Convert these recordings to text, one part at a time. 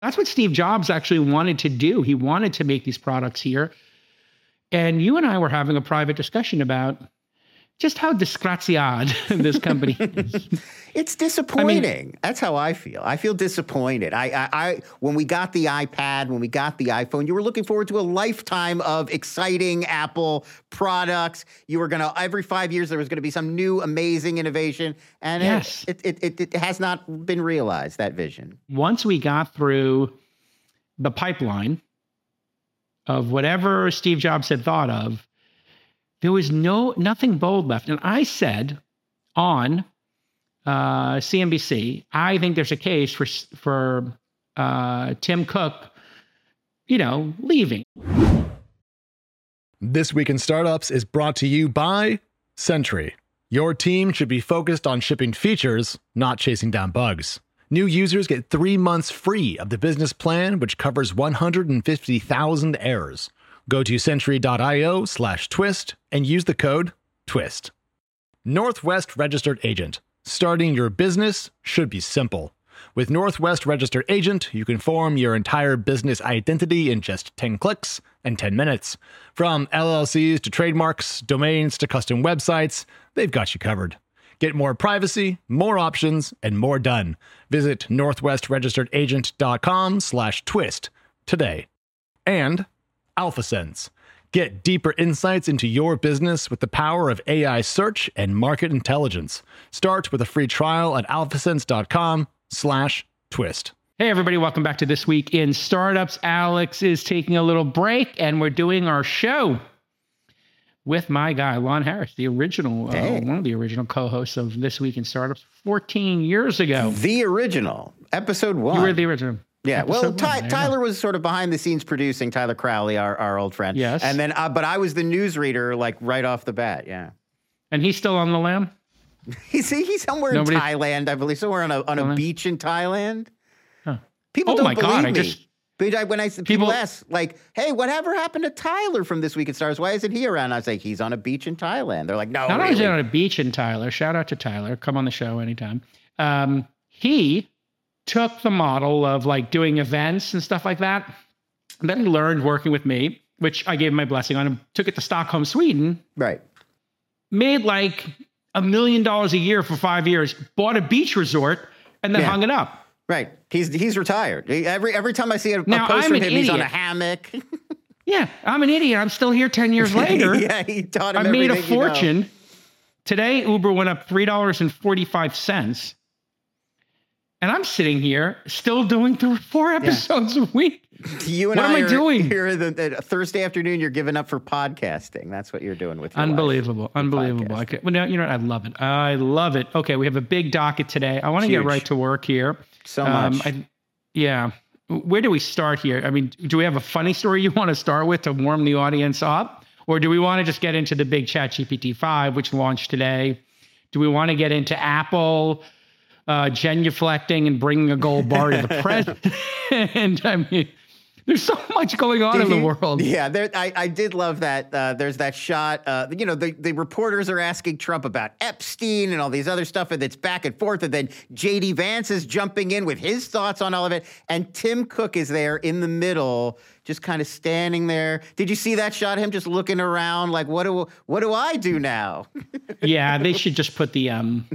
That's what Steve Jobs actually wanted to do. He wanted to make these products here. And you and I were having a private discussion about just how disgraziad this company is. It's disappointing. That's how I feel. I feel disappointed. I when we got the iPad, when we got the iPhone, you were looking forward to a lifetime of exciting Apple products. You were going to, every 5 years, there was going to be some new amazing innovation. And yes, it has not been realized, that vision. Once we got through the pipeline of whatever Steve Jobs had thought of, there was nothing bold left. And I said on CNBC, I think there's a case for Tim Cook, leaving. This Week in Startups is brought to you by Sentry. Your team should be focused on shipping features, not chasing down bugs. New users get 3 months free of the business plan, which covers 150,000 errors. Go to sentry.io/twist and use the code TWIST. Northwest Registered Agent. Starting your business should be simple. With Northwest Registered Agent, you can form your entire business identity in just 10 clicks and 10 minutes. From LLCs to trademarks, domains to custom websites, they've got you covered. Get more privacy, more options, and more done. Visit northwestregisteredagent.com/twist today. And AlphaSense. Get deeper insights into your business with the power of AI search and market intelligence. Start with a free trial at alphasense.com/twist. Hey, everybody. Welcome back to This Week in Startups. Alex is taking a little break, and we're doing our show with my guy, Lon Harris, the original, one of the original co-hosts of This Week in Startups 14 years ago. The original. Episode 1. You were the original. Yeah, well, Tyler was sort of behind the scenes producing, Tyler Crowley, our old friend. Yes. And then, but I was the newsreader, like right off the bat, yeah. And he's still on the lam? He's somewhere in Thailand, I believe, somewhere on a beach in Thailand. Huh. People don't believe me. People ask, like, hey, whatever happened to Tyler from This Week in Stars? Why isn't he around? I was like, he's on a beach in Thailand. They're like, no, not only is he on a beach in Thailand, shout out to Tyler, come on the show anytime. He took the model of like doing events and stuff like that. And then he learned working with me, which I gave my blessing on him, took it to Stockholm, Sweden. Right. Made like $1 million a year for 5 years, bought a beach resort, and then hung it up. Right. He's retired. Every time I see a post from him, he's on a hammock. Yeah, I'm an idiot. I'm still here 10 years later. Yeah, he taught him I made a everything fortune. you know. Today, Uber went up $3.45. And I'm sitting here still doing 4 episodes a week. You and what am I doing? Here the Thursday afternoon, you're giving up for podcasting. That's what you're doing with your Unbelievable. life. Unbelievable. Well, no, you know what? I love it. I love it. Okay, we have a big docket today. I want to get right to work here. So much. Where do we start here? I mean, do we have a funny story you want to start with to warm the audience up? Or do we want to just get into the big ChatGPT 5, which launched today? Do we want to get into Apple genuflecting and bringing a gold bar to the president? And I mean, there's so much going on in the world. Yeah, I did love that. There's that shot. The reporters are asking Trump about Epstein and all these other stuff, and it's back and forth. And then J.D. Vance is jumping in with his thoughts on all of it. And Tim Cook is there in the middle, just kind of standing there. Did you see that shot? Him just looking around like, what do I do now? Yeah, they should just put the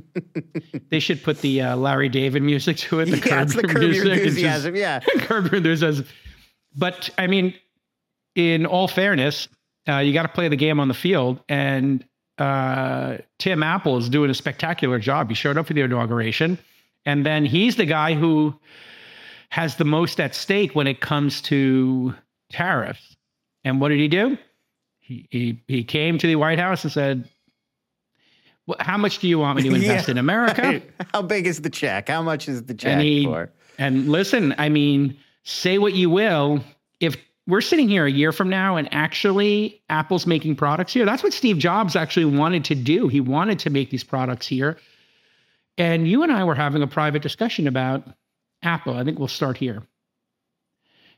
Larry David music to it. The Curb Your Enthusiasm. Yeah, Curb Your Enthusiasm. But I mean, in all fairness, you got to play the game on the field. And Tim Apple is doing a spectacular job. He showed up for the inauguration, and then he's the guy who has the most at stake when it comes to tariffs. And what did he do? He came to the White House and said, well, how much do you want me to invest in America? Right. How big is the check? How much is the check for? And listen, I mean, say what you will. If we're sitting here a year from now and actually Apple's making products here, that's what Steve Jobs actually wanted to do. He wanted to make these products here. And you and I were having a private discussion about Apple. I think we'll start here.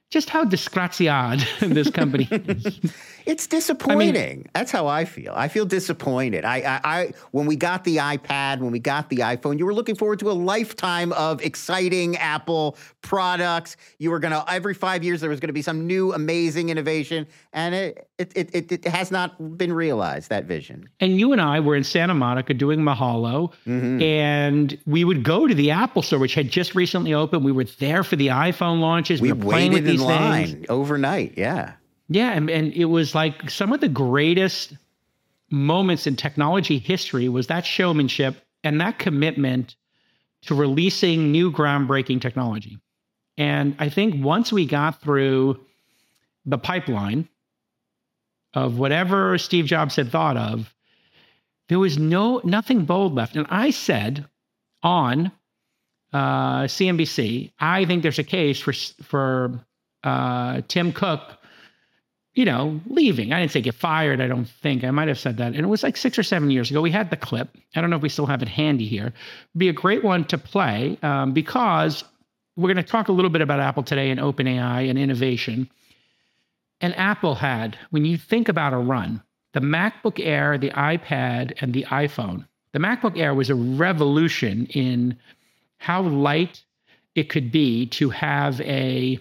just how disgraziad this company is. It's disappointing. That's how I feel. I feel disappointed. I when we got the iPad, when we got the iPhone, you were looking forward to a lifetime of exciting Apple products. You were every 5 years there was gonna be some new amazing innovation, and it has not been realized, that vision. And you and I were in Santa Monica doing Mahalo, and we would go to the Apple store, which had just recently opened. We were there for the iPhone launches. We were playing with these things overnight. Yeah. Yeah, and it was like some of the greatest moments in technology history was that showmanship and that commitment to releasing new groundbreaking technology. And I think once we got through the pipeline of whatever Steve Jobs had thought of, there was nothing bold left. And I said on CNBC, I think there's a case for Tim Cook, leaving. I didn't say get fired. I don't think. I might have said that. And it was like 6 or 7 years ago. We had the clip. I don't know if we still have it handy here. It'd be a great one to play because we're going to talk a little bit about Apple today and OpenAI and innovation. And Apple had, when you think about a run, the MacBook Air, the iPad, and the iPhone. The MacBook Air was a revolution in how light it could be to have a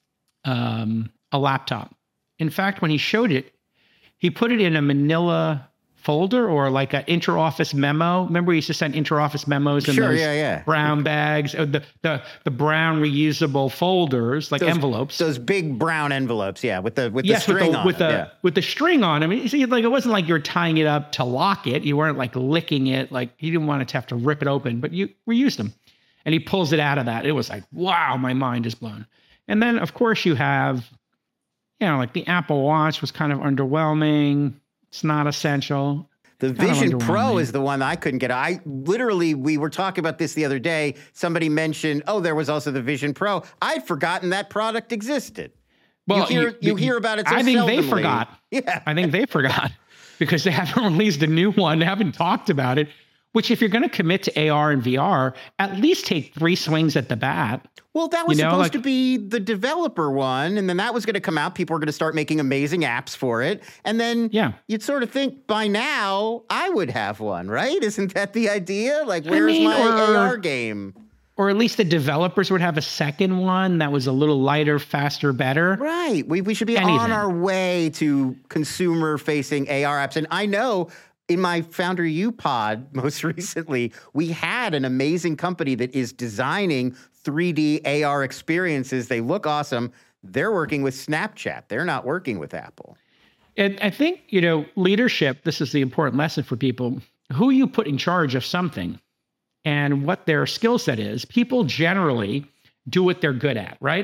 laptop. In fact, when he showed it, he put it in a manila folder or like an interoffice memo. Remember, he used to send interoffice memos in those brown bags, the brown reusable folders, like envelopes. Those big brown envelopes, with the string on them. With the string on them. See, like it wasn't like you were tying it up to lock it. You weren't like licking it. Like he didn't want it to have to rip it open, but you reused them. And he pulls it out of that. It was like, wow, my mind is blown. And then, of course, you have, like the Apple Watch was kind of underwhelming. It's not essential. The Vision Pro is the one I couldn't get. We were talking about this the other day. Somebody mentioned, there was also the Vision Pro. I'd forgotten that product existed. Well, you hear about it so I think seldomly. they forgot. Yeah. I think they forgot because they haven't released a new one. They haven't talked about it, which if you're going to commit to AR and VR, at least take 3 swings at the bat. Well, that was supposed to be the developer one, and then that was going to come out. People were going to start making amazing apps for it. And then you'd sort of think by now I would have one, right? Isn't that the idea? Like, where's my AR game? Or at least the developers would have a second one that was a little lighter, faster, better. Right. We should be on our way to consumer-facing AR apps. And I know in my Founder U pod most recently, we had an amazing company that is designing 3D AR experiences. They look awesome. They're working with Snapchat. They're not working with Apple. And I think, leadership, this is the important lesson for people. Who you put in charge of something and what their skill set is, people generally do what they're good at, right?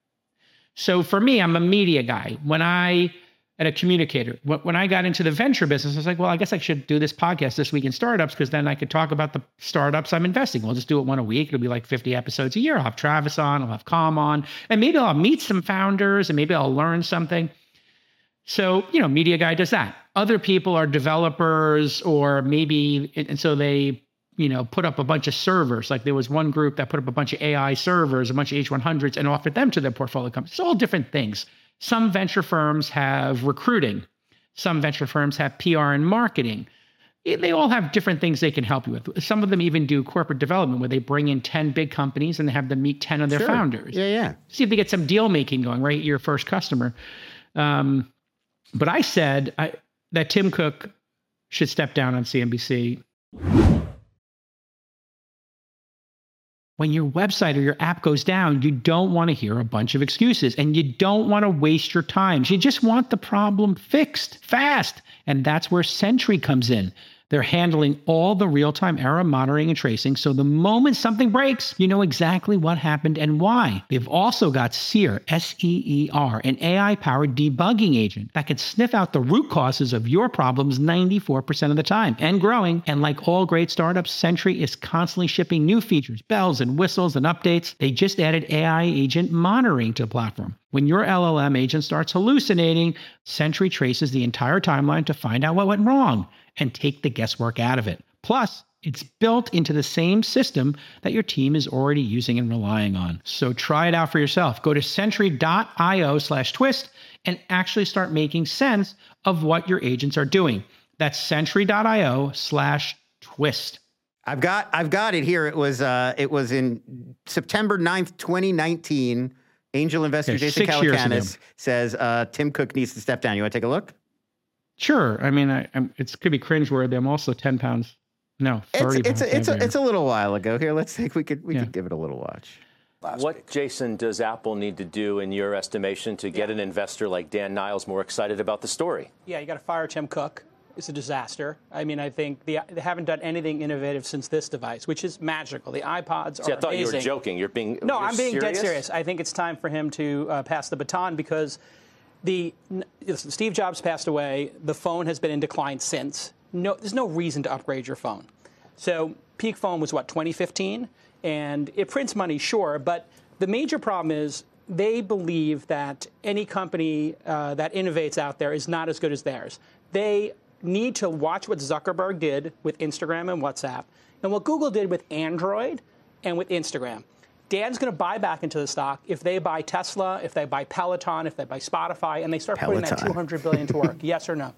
So for me, I'm a media guy. And a communicator. When I got into the venture business, I was like, well, I guess I should do this podcast This Week in Startups because then I could talk about the startups I'm investing. We'll just do it one a week. It'll be like 50 episodes a year. I'll have Travis on, I'll have Calm on, and maybe I'll meet some founders and maybe I'll learn something. So, media guy does that. Other people are developers or maybe, and so they, put up a bunch of servers. Like there was one group that put up a bunch of AI servers, a bunch of H100s and offered them to their portfolio companies. It's all different things. Some venture firms have recruiting. Some venture firms have PR and marketing. They all have different things they can help you with. Some of them even do corporate development where they bring in 10 big companies and they have them meet 10 of their founders. Yeah. See if they get some deal making going, right? Your first customer. But I said that Tim Cook should step down on CNBC. When your website or your app goes down, you don't want to hear a bunch of excuses and you don't want to waste your time. You just want the problem fixed fast. And that's where Sentry comes in. They're handling all the real-time error monitoring and tracing, so the moment something breaks, you know exactly what happened and why. They've also got Seer, S-E-E-R, an AI-powered debugging agent that can sniff out the root causes of your problems 94% of the time and growing. And like all great startups, Sentry is constantly shipping new features, bells and whistles and updates. They just added AI agent monitoring to the platform. When your LLM agent starts hallucinating, Sentry traces the entire timeline to find out what went wrong and take the guesswork out of it. Plus, It's built into the same system that your team is already using and relying on. So try it out for yourself. Go to Sentry.io/twist and actually start making sense of what your agents are doing. That's Sentry.io/twist. I've got it here. It was in September 9th, 2019. Angel investor Jason Calacanis says Tim Cook needs to step down. You want to take a look? Sure. I mean, it could be cringeworthy. I'm also 10 pounds. No, 30 pounds. It's a little while ago. Here, let's think we could give it a little watch. What, Jason, does Apple need to do, in your estimation, to get an investor like Dan Niles more excited about the story? Yeah, you got to fire Tim Cook. It's a disaster. I mean, I think they haven't done anything innovative since this device, which is magical. The iPods are I thought amazing. You were joking. No, I'm being dead serious. I think it's time for him to pass the baton because Steve Jobs passed away. The phone has been in decline since. There's no reason to upgrade your phone. So peak phone was, 2015? And it prints money, sure, but the major problem is they believe that any company that innovates out there is not as good as theirs. They need to watch what Zuckerberg did with Instagram and WhatsApp and what Google did with Android and with Instagram. Dan's going to buy back into the stock if they buy Tesla, if they buy Peloton, if they buy Spotify, and they start putting that $200 billion to work. Yes or no?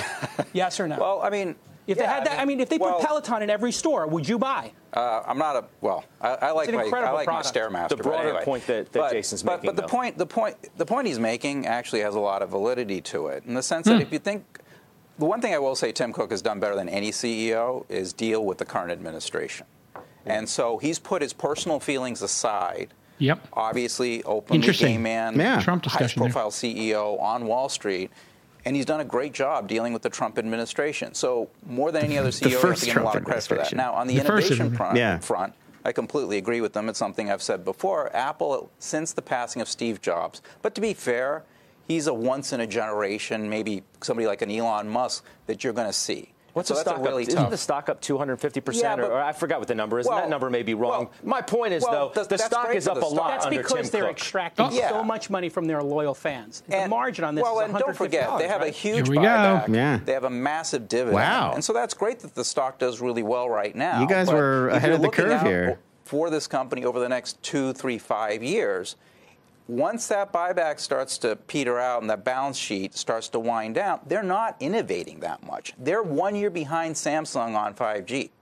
Yes or no? Well, I mean, if they had that, if they put Peloton in every store, would you buy? I'm not a I like my Stairmaster. The broader anyway. point that Jason's making. But the point he's making actually has a lot of validity to it, in the sense that if you think, the one thing I will say Tim Cook has done better than any CEO is deal with the current administration, and so he's put his personal feelings aside. Yep. Obviously, openly gay man, Trump discussion, high-profile CEO on Wall Street. And he's done a great job dealing with the Trump administration. So more than any other CEO, you have to give him a lot of credit for that. Now, on the innovation front, I completely agree with them. It's something I've said before. Apple, since the passing of Steve Jobs, but to be fair, he's a once-in-a-generation, maybe somebody like an Elon Musk that you're going to see. What's the stock up? Isn't the stock up 250%? Or I forgot what the number is. That number may be wrong. My point is, though, the stock is up a lot That's under Tim Cook. because they're extracting so much money from their loyal fans. The margin on this is $150. And don't forget, they have a huge buyback. Yeah. They have a massive dividend. Wow. And so that's great that the stock does really well right now. You guys were ahead of the curve here. For this company over the next 2, 3, 5 years, once that buyback starts to peter out and that balance sheet starts to wind down, they're not innovating that much. They're 1 year behind Samsung on 5G.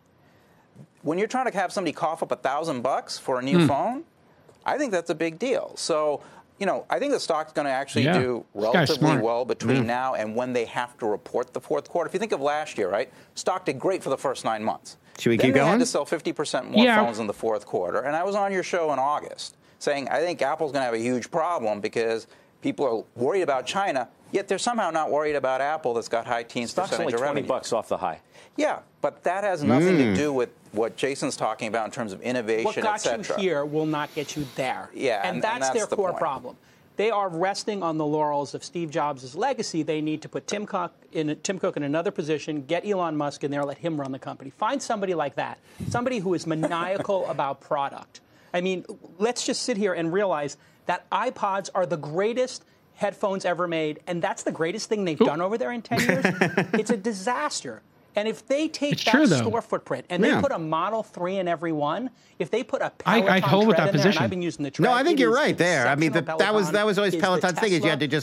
When you're trying to have somebody cough up $1,000 for a new phone, I think that's a big deal. So, I think the stock's going to actually do relatively well between now and when they have to report the fourth quarter. If you think of last year, right? Stock did great for the first 9 months. Should we keep going? They had to sell 50% more phones in the fourth quarter. And I was on your show in August saying I think Apple's going to have a huge problem because people are worried about China, yet they're somehow not worried about Apple that's got high teens percentage of revenue. $20 off the high. Yeah, but that has nothing to do with what Jason's talking about in terms of innovation, What got you here will not get you there. Yeah, and that's their core problem. They are resting on the laurels of Steve Jobs' legacy. They need to put Tim Cook in another position, get Elon Musk in there, let him run the company. Find somebody like that, somebody who is maniacal about product. I mean, let's just sit here and realize that iPods are the greatest headphones ever made, and that's the greatest thing they've done over there in 10 years. It's a disaster. And if they take store footprint and they put a Model 3 in every one, if they put a Peloton tread in there, and I've been using the tread. No, I think you're right there. I mean, that was always Peloton's thing is you had to just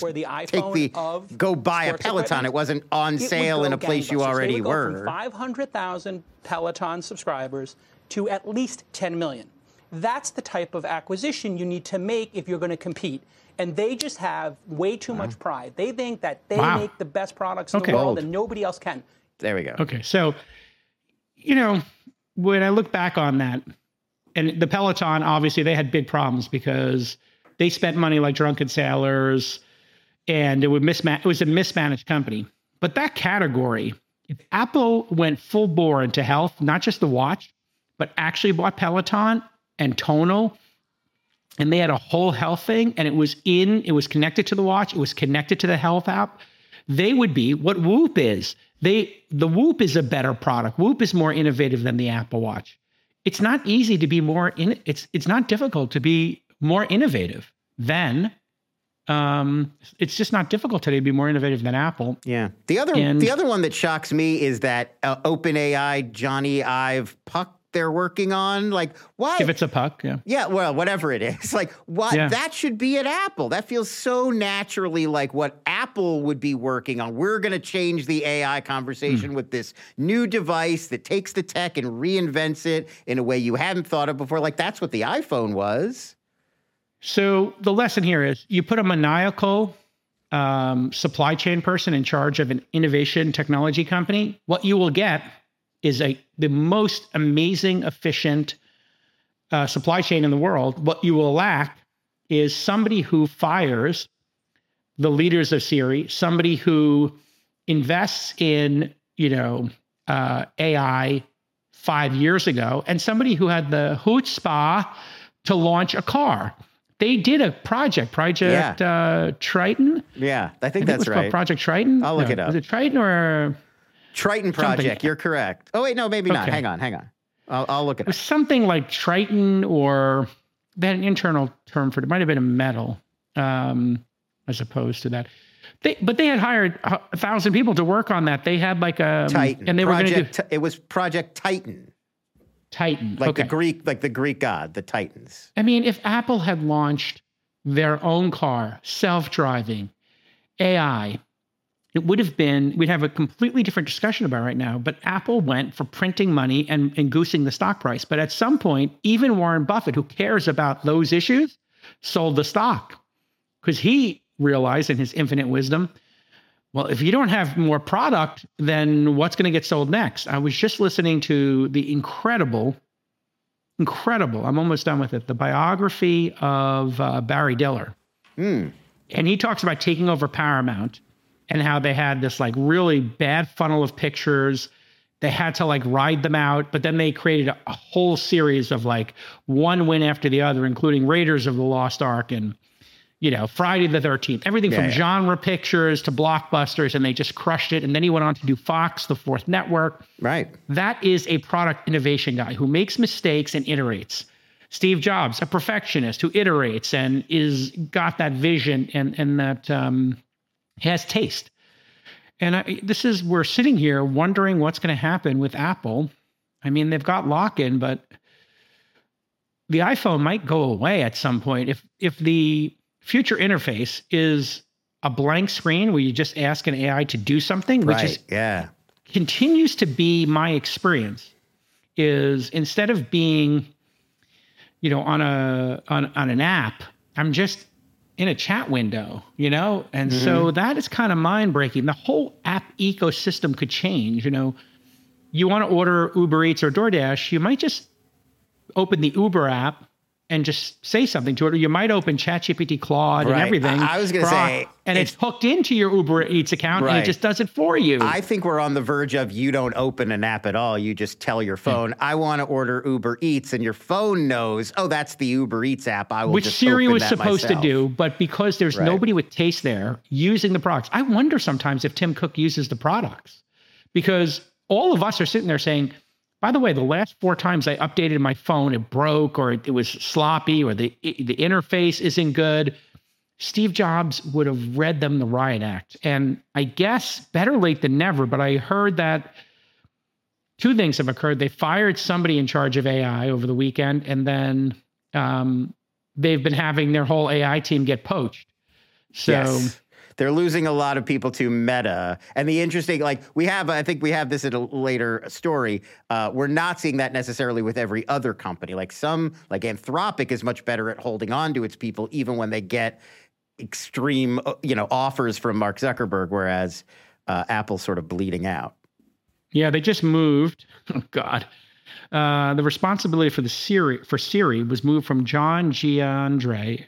go buy a Peloton. It wasn't on sale in a place you already were. From 500,000 Peloton subscribers to at least 10 million. That's the type of acquisition you need to make if you're going to compete. And they just have way too much pride. They think that they make the best products in the world and nobody else can. There we go. Okay. So, when I look back on that, and the Peloton, obviously, they had big problems because they spent money like drunken sailors and it was a mismanaged company. But that category, if Apple went full bore into health, not just the watch, but actually bought Peloton and Tonal, and they had a whole health thing, and it was connected to the watch, it was connected to the health app, they would be what Whoop is. The Whoop is a better product. Whoop is more innovative than the Apple Watch. It's not easy to be it's not difficult to be more innovative than It's just not difficult today to be more innovative than Apple. Yeah. The other one that shocks me is that OpenAI Johnny Ive Puck they're working on. Like, why? If it's a puck, yeah. Yeah, well, whatever it is. Like, why? Yeah. That should be at Apple. That feels so naturally like what Apple would be working on. We're going to change the AI conversation with this new device that takes the tech and reinvents it in a way you hadn't thought of before. Like, that's what the iPhone was. So the lesson here is you put a maniacal supply chain person in charge of an innovation technology company, what you will get is the most amazing, efficient supply chain in the world. What you will lack is somebody who fires the leaders of Siri, somebody who invests in, AI 5 years ago, and somebody who had the chutzpah to launch a car. They did a project Triton. Yeah, I think that's it was right. Called Project Triton. I'll look it up. Was it Triton or Triton Project? Something. You're correct. Oh wait, no, maybe not. Hang on. I'll look it up. It was something like Triton, or they had an internal term for it. It might have been a metal, as opposed to that. But they had hired 1,000 people to work on that. They had like a Titan, and they were going to do. It was Project Titan. Titan, like the Greek god, the Titans. I mean, if Apple had launched their own car, self-driving, AI, it would have been, we'd have a completely different discussion about it right now. But Apple went for printing money and goosing the stock price. But at some point, even Warren Buffett, who cares about those issues, sold the stock because he realized in his infinite wisdom, well, if you don't have more product, then what's going to get sold next? I was just listening to the incredible, I'm almost done with it, the biography of Barry Diller. And he talks about taking over Paramount and how they had this like really bad funnel of pictures. They had to like ride them out, but then they created a whole series of like one win after the other, including Raiders of the Lost Ark and Friday the 13th, everything from genre pictures to blockbusters, and they just crushed it. And then he went on to do Fox, the fourth network. Right. That is a product innovation guy who makes mistakes and iterates. Steve Jobs, a perfectionist who iterates and got that vision and that has taste. And we're sitting here wondering what's going to happen with Apple. I mean, they've got lock-in, but the iPhone might go away at some point. If the future interface is a blank screen where you just ask an AI to do something, which continues to be my experience, is instead of being, on an app, I'm just in a chat window, and so that is kind of mind breaking. The whole app ecosystem could change. You want to order Uber Eats or DoorDash, you might just open the Uber app and just say something to it, or you might open ChatGPT, Claude, and everything. I was going to say, and it's hooked into your Uber Eats account, and it just does it for you. I think we're on the verge of you don't open an app at all. You just tell your phone, I want to order Uber Eats, and your phone knows, oh, that's the Uber Eats app. I will Which just Siri open was that supposed myself. to do, but because there's nobody with taste there using the products, I wonder sometimes if Tim Cook uses the products, because all of us are sitting there saying, by the way, the last 4 times I updated my phone, it broke, or it was sloppy, or the interface isn't good. Steve Jobs would have read them the riot act. And I guess better late than never, but I heard that 2 things have occurred. They fired somebody in charge of AI over the weekend, and then they've been having their whole AI team get poached. So. Yes. They're losing a lot of people to Meta. And the interesting, I think we have this in a later story. We're not seeing that necessarily with every other company. Like Anthropic is much better at holding on to its people, even when they get extreme, offers from Mark Zuckerberg, whereas Apple's sort of bleeding out. Yeah, they just moved. Oh, God. The responsibility for Siri was moved from John Giandrea,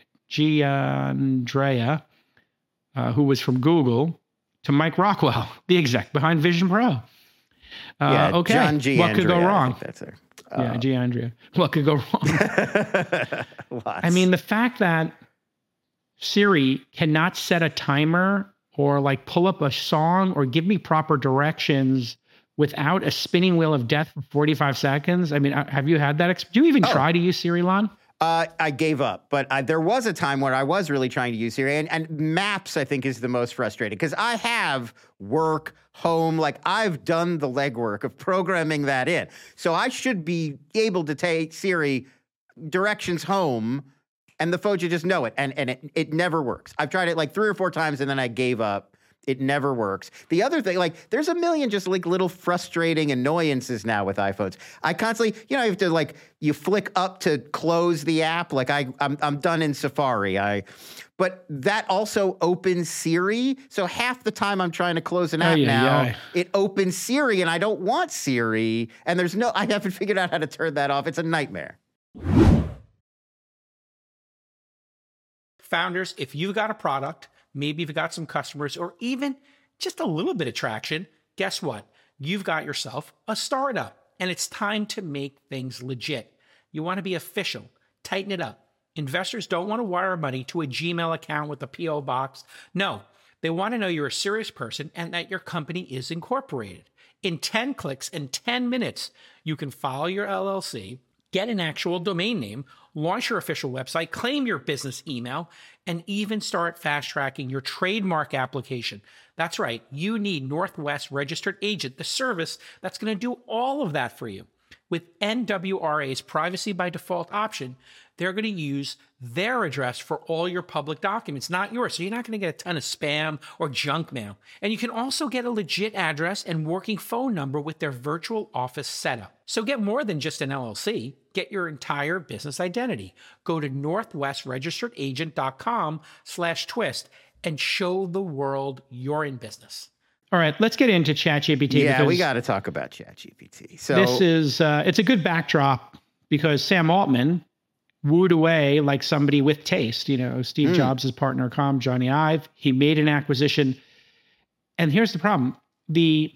who was from Google, to Mike Rockwell, the exec behind Vision Pro. Okay, John Giandrea, what could go wrong? That's her. Giandrea. What could go wrong? I mean, the fact that Siri cannot set a timer or pull up a song or give me proper directions without a spinning wheel of death for 45 seconds. I mean, have you had that? Do you even try to use Siri, Lon? I gave up, but there was a time where I was really trying to use Siri, and Maps, I think, is the most frustrating because I have work, home, like I've done the legwork of programming that in. So I should be able to take Siri directions home, and the phone should just know it, and it never works. I've tried it like 3 or 4 times, and then I gave up. It never works. The other thing, like, there's a million just like little frustrating annoyances now with iPhones. I constantly, you have to you flick up to close the app. Like I'm done in Safari. But that also opens Siri. So half the time I'm trying to close an app it opens Siri, and I don't want Siri. And I haven't figured out how to turn that off. It's a nightmare. Founders, if you've got a product, maybe you've got some customers, or even just a little bit of traction, guess what? You've got yourself a startup, and it's time to make things legit. You want to be official. Tighten it up. Investors don't want to wire money to a Gmail account with a P.O. box. No, they want to know you're a serious person and that your company is incorporated. In 10 clicks and 10 minutes, you can file your LLC, get an actual domain name, launch your official website, claim your business email, and even start fast-tracking your trademark application. That's right. You need Northwest Registered Agent, the service that's going to do all of that for you. With NWRA's Privacy by Default option, they're going to use their address for all your public documents, not yours. So you're not going to get a ton of spam or junk mail. And you can also get a legit address and working phone number with their virtual office setup. So get more than just an LLC. Get your entire business identity. Go to northwestregisteredagent.com/twist and show the world you're in business. All right, let's get into ChatGPT. Yeah, we got to talk about ChatGPT. So this is it's a good backdrop because Sam Altman wooed away like somebody with taste. Steve Jobs' partner, Johnny Ive. He made an acquisition, and here's the problem: the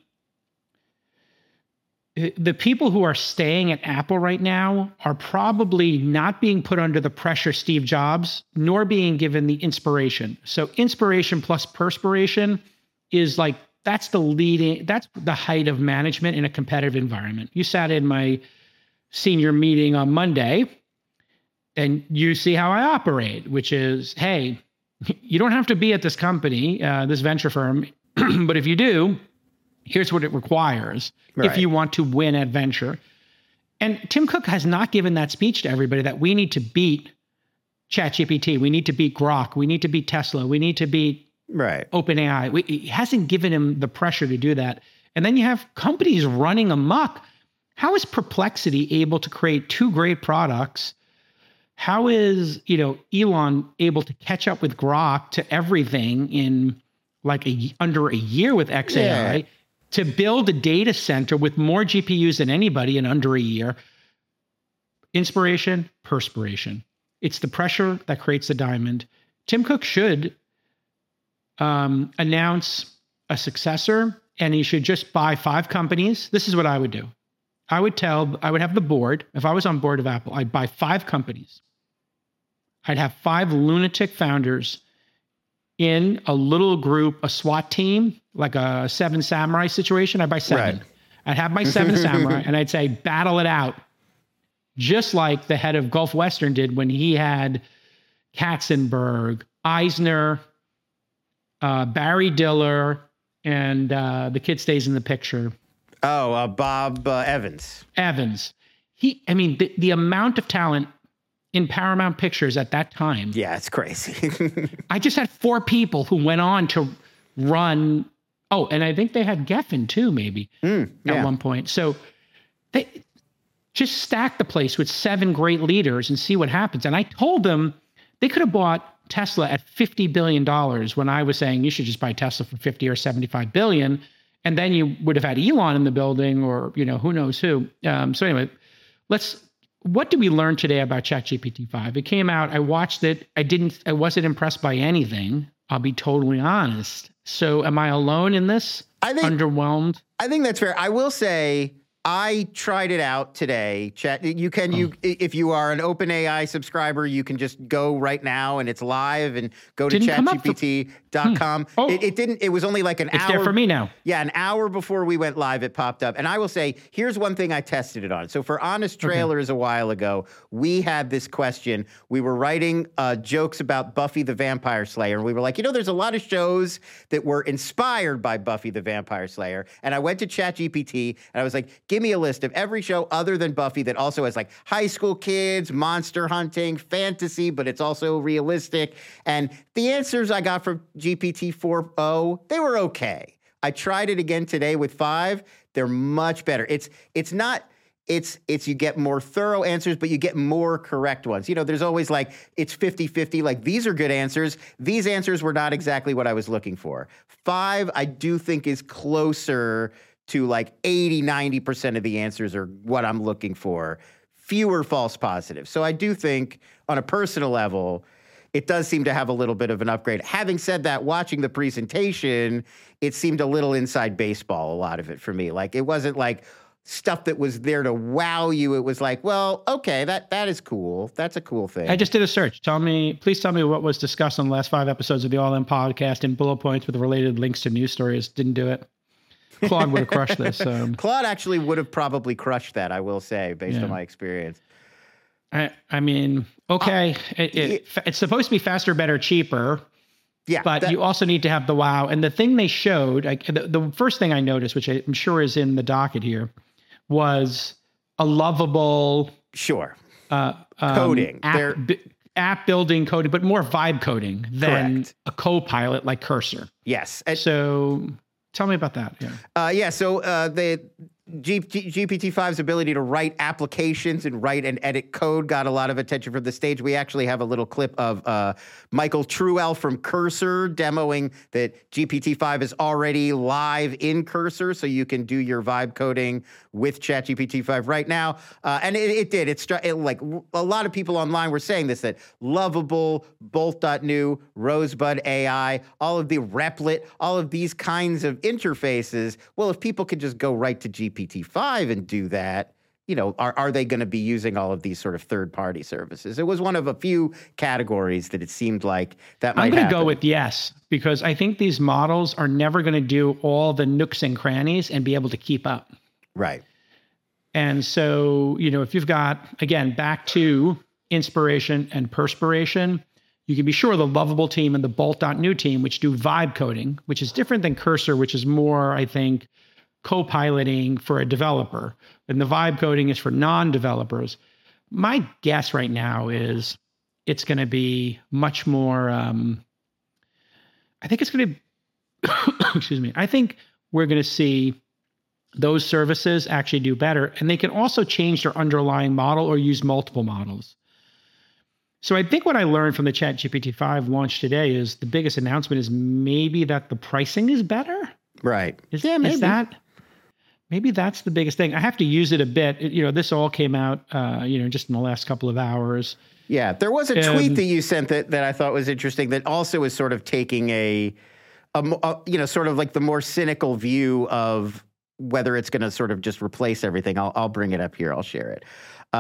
people who are staying at Apple right now are probably not being put under the pressure Steve Jobs, nor being given the inspiration. So inspiration plus perspiration is like. That's the height of management in a competitive environment. You sat in my senior meeting on Monday and you see how I operate, which is, hey, you don't have to be at this company, this venture firm, but if you do, here's what it requires if you want to win at venture. And Tim Cook has not given that speech to everybody that we need to beat ChatGPT. We need to beat Grok. We need to beat Tesla. We need to beat OpenAI. He hasn't given him the pressure to do that. And then you have companies running amok. How is Perplexity able to create 2 great products? How is, Elon able to catch up with Grok to everything in like under a year with XAI to build a data center with more GPUs than anybody in under a year? Inspiration, perspiration. It's the pressure that creates the diamond. Tim Cook should announce a successor, and he should just buy 5 companies. This is what I would do. I would have the board. If I was on board of Apple, I'd buy 5 companies. I'd have 5 lunatic founders in a little group, a SWAT team, like a 7 Samurai situation. I'd buy 7. Right. I'd have my 7 Samurai, and I'd say, battle it out. Just like the head of Gulf Western did when he had Katzenberg, Eisner, Barry Diller, and the kid stays in the picture. Oh, Bob Evans. The amount of talent in Paramount Pictures at that time. Yeah, it's crazy. I just had 4 people who went on to run. Oh, and I think they had Geffen too, maybe at one point. So they just stack the place with 7 great leaders and see what happens. And I told them they could have bought Tesla at $50 billion when I was saying you should just buy Tesla for 50 or 75 billion. And then you would have had Elon in the building or, who knows who. So anyway, what did we learn today about ChatGPT 5? It came out, I watched it. I wasn't impressed by anything. I'll be totally honest. So am I alone in this? Underwhelmed? I think that's fair. I will say I tried it out today. Chat. If you are an OpenAI subscriber, you can just go right now and it's live and go to chatgpt.com. It didn't. It was only like an hour. It's there for me now. Yeah, an hour before we went live, it popped up. And I will say, here's one thing I tested it on. So for Honest Trailers a while ago, we had this question. We were writing jokes about Buffy the Vampire Slayer. And we were like, there's a lot of shows that were inspired by Buffy the Vampire Slayer. And I went to ChatGPT and I was like, give me a list of every show other than Buffy that also has like high school kids, monster hunting, fantasy, but it's also realistic. And the answers I got from GPT 4.0, they were okay. I tried it again today with 5. They're much better. It's you get more thorough answers, but you get more correct ones. There's always like, it's 50-50. Like, these are good answers. These answers were not exactly what I was looking for. 5, I do think, is closer to like 80-90% of the answers are what I'm looking for. Fewer false positives. So I do think on a personal level, it does seem to have a little bit of an upgrade. Having said that, watching the presentation, it seemed a little inside baseball, a lot of it for me. Like, it wasn't like stuff that was there to wow you. It was like, well, okay, that is cool. That's a cool thing. I just did a search. Please tell me what was discussed on the last 5 episodes of the All In podcast in bullet points with related links to news stories. Didn't do it. Claude would have crushed this. Claude actually would have probably crushed that, I will say, based on my experience. I mean, okay, it's supposed to be faster, better, cheaper. Yeah, but you also need to have the wow. And the thing they showed, the first thing I noticed, which I'm sure is in the docket here, was a lovable coding. App building coding, but more vibe coding than a Copilot like Cursor. Yes. So tell me about that. So the GPT-5's ability to write applications and write and edit code got a lot of attention from the stage. We actually have a little clip of Michael Truell from Cursor demoing that GPT-5 is already live in Cursor, so you can do your vibe coding with ChatGPT-5 right now. And it did. It like a lot of people online were saying this, that Lovable, Bolt.new, Rosebud AI, all of the Replit, all of these kinds of interfaces. Well, if people could just go right to GPT-5 and do that, are they going to be using all of these sort of third-party services? It was one of a few categories that it seemed like that might happen. I'm going to go with yes, because I think these models are never going to do all the nooks and crannies and be able to keep up. Right. And so, if you've got, again, back to inspiration and perspiration, you can be sure the Lovable team and the Bolt.new team, which do vibe coding, which is different than Cursor, which is more, I think, co-piloting for a developer, and the vibe coding is for non-developers. My guess right now is it's going to be much more, I think it's going to, excuse me, I think we're going to see those services actually do better, and they can also change their underlying model or use multiple models. So I think what I learned from the ChatGPT-5 launch today is the biggest announcement is maybe that the pricing is better. Right. Maybe that's the biggest thing. I have to use it a bit. This all came out, just in the last couple of hours. Yeah, there was a tweet that you sent that I thought was interesting that also is sort of taking a sort of like the more cynical view of whether it's going to sort of just replace everything. I'll bring it up here. I'll share it.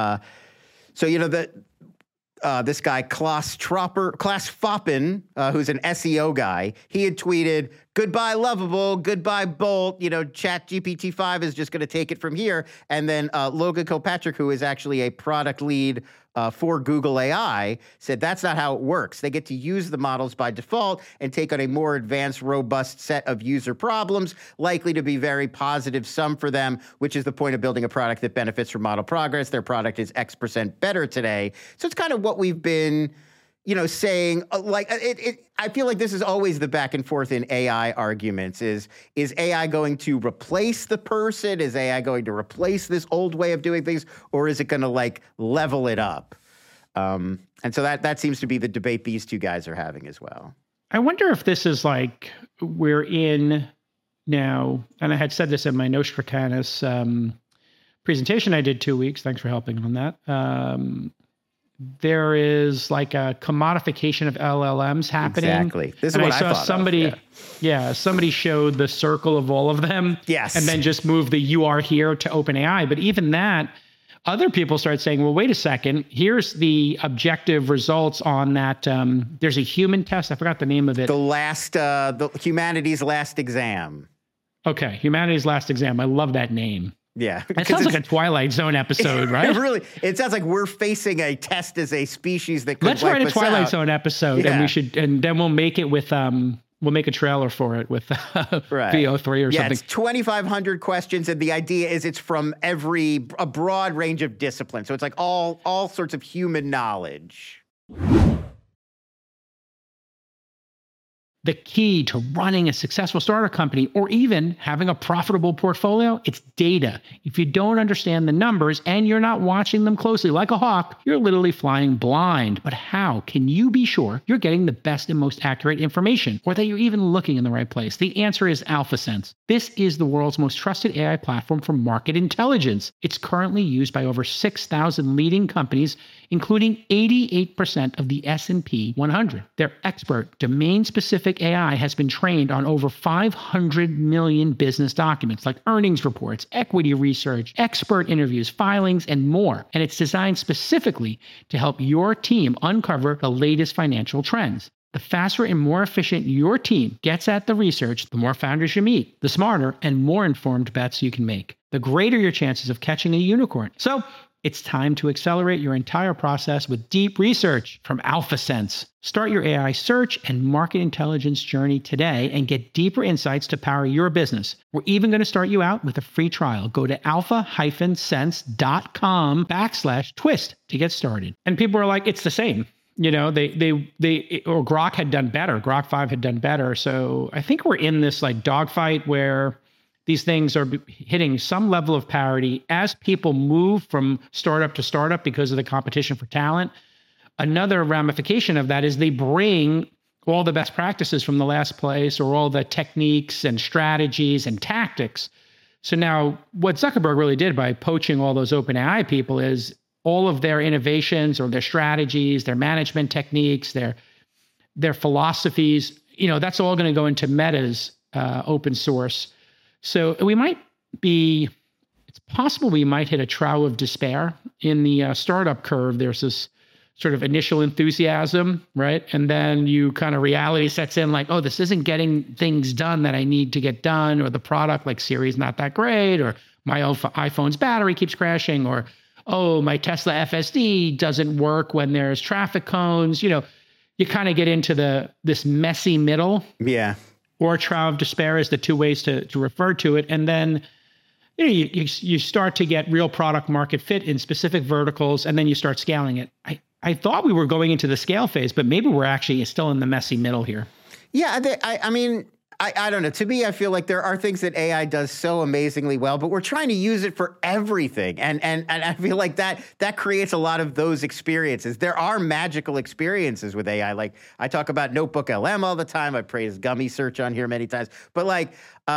This guy, Klaas Foppen, who's an SEO guy, he had tweeted, "Goodbye, Lovable. Goodbye, Bolt. ChatGPT-5 is just going to take it from here." And then Logan Kilpatrick, who is actually a product lead for Google AI, said that's not how it works. They get to use the models by default and take on a more advanced, robust set of user problems, likely to be very positive sum for them, which is the point of building a product that benefits from model progress. Their product is X% better today. So it's kind of what we've been saying, I feel like this is always the back and forth in AI arguments is AI going to replace the person? Is AI going to replace this old way of doing things? Or is it going to level it up? And so that seems to be the debate these two guys are having as well. I wonder if this is we're in now, and I had said this in my Nostradamus presentation I did 2 weeks. Thanks for helping on that. there is like a commodification of LLMs happening. Exactly. This is what I saw thought somebody. of, Somebody showed the circle of all of them. Yes. And then just moved the "you are here" to OpenAI. But even that, other people started saying, well, wait a second, here's the objective results on that. There's a human test. I forgot the name of it. The humanity's last exam. Okay. Humanity's last exam. I love that name. Yeah. It sounds like a Twilight Zone episode, right? Really, it sounds like we're facing a test as a species that could Let's write a Twilight out. Zone episode, and then we'll make it with we'll make a trailer for it with VO3 or something. It's 2,500 questions, and the idea is it's from a broad range of disciplines. So it's like all sorts of human knowledge. The key to running a successful startup company or even having a profitable portfolio, it's data. If you don't understand the numbers and you're not watching them closely like a hawk, you're literally flying blind. But how can you be sure you're getting the best and most accurate information or that you're even looking in the right place? The answer is AlphaSense. This is the world's most trusted AI platform for market intelligence. It's currently used by over 6,000 leading companies, including 88% of the S&P 100. Their expert, domain-specific AI has been trained on over 500 million business documents like earnings reports, equity research, expert interviews, filings, and more. And it's designed specifically to help your team uncover the latest financial trends. The faster and more efficient your team gets at the research, the more founders you meet, the smarter and more informed bets you can make, the greater your chances of catching a unicorn. So it's time to accelerate your entire process with deep research from AlphaSense. Start your AI search and market intelligence journey today and get deeper insights to power your business. We're even going to start you out with a free trial. Go to alpha-sense.com/twist to get started. And people are like, it's the same. You know, or Grok had done better. Grok 5 had done better. So I think we're in this like dogfight where these things are hitting some level of parity as people move from startup to startup because of the competition for talent. Another ramification of that is they bring all the best practices from the last place or all the techniques and strategies and tactics. So now what Zuckerberg really did by poaching all those OpenAI people is all of their innovations or their strategies, their management techniques, their philosophies, that's all going to go into Meta's open source. So it's possible we might hit a trough of despair in the startup curve. There's this sort of initial enthusiasm, right? And then reality sets in like, oh, this isn't getting things done that I need to get done, or the product like Siri's not that great, or my iPhone's battery keeps crashing, or, oh, my Tesla FSD doesn't work when there's traffic cones. You kind of get into this messy middle. Yeah. Or trough of despair is the two ways to refer to it. And then you start to get real product market fit in specific verticals, and then you start scaling it. I thought we were going into the scale phase, but maybe we're actually still in the messy middle here. Yeah, I don't know. To me, I feel like there are things that AI does so amazingly well, but we're trying to use it for everything. And I feel like that creates a lot of those experiences. There are magical experiences with AI. Like I talk about Notebook LM all the time. I praise Gummy Search on here many times. But like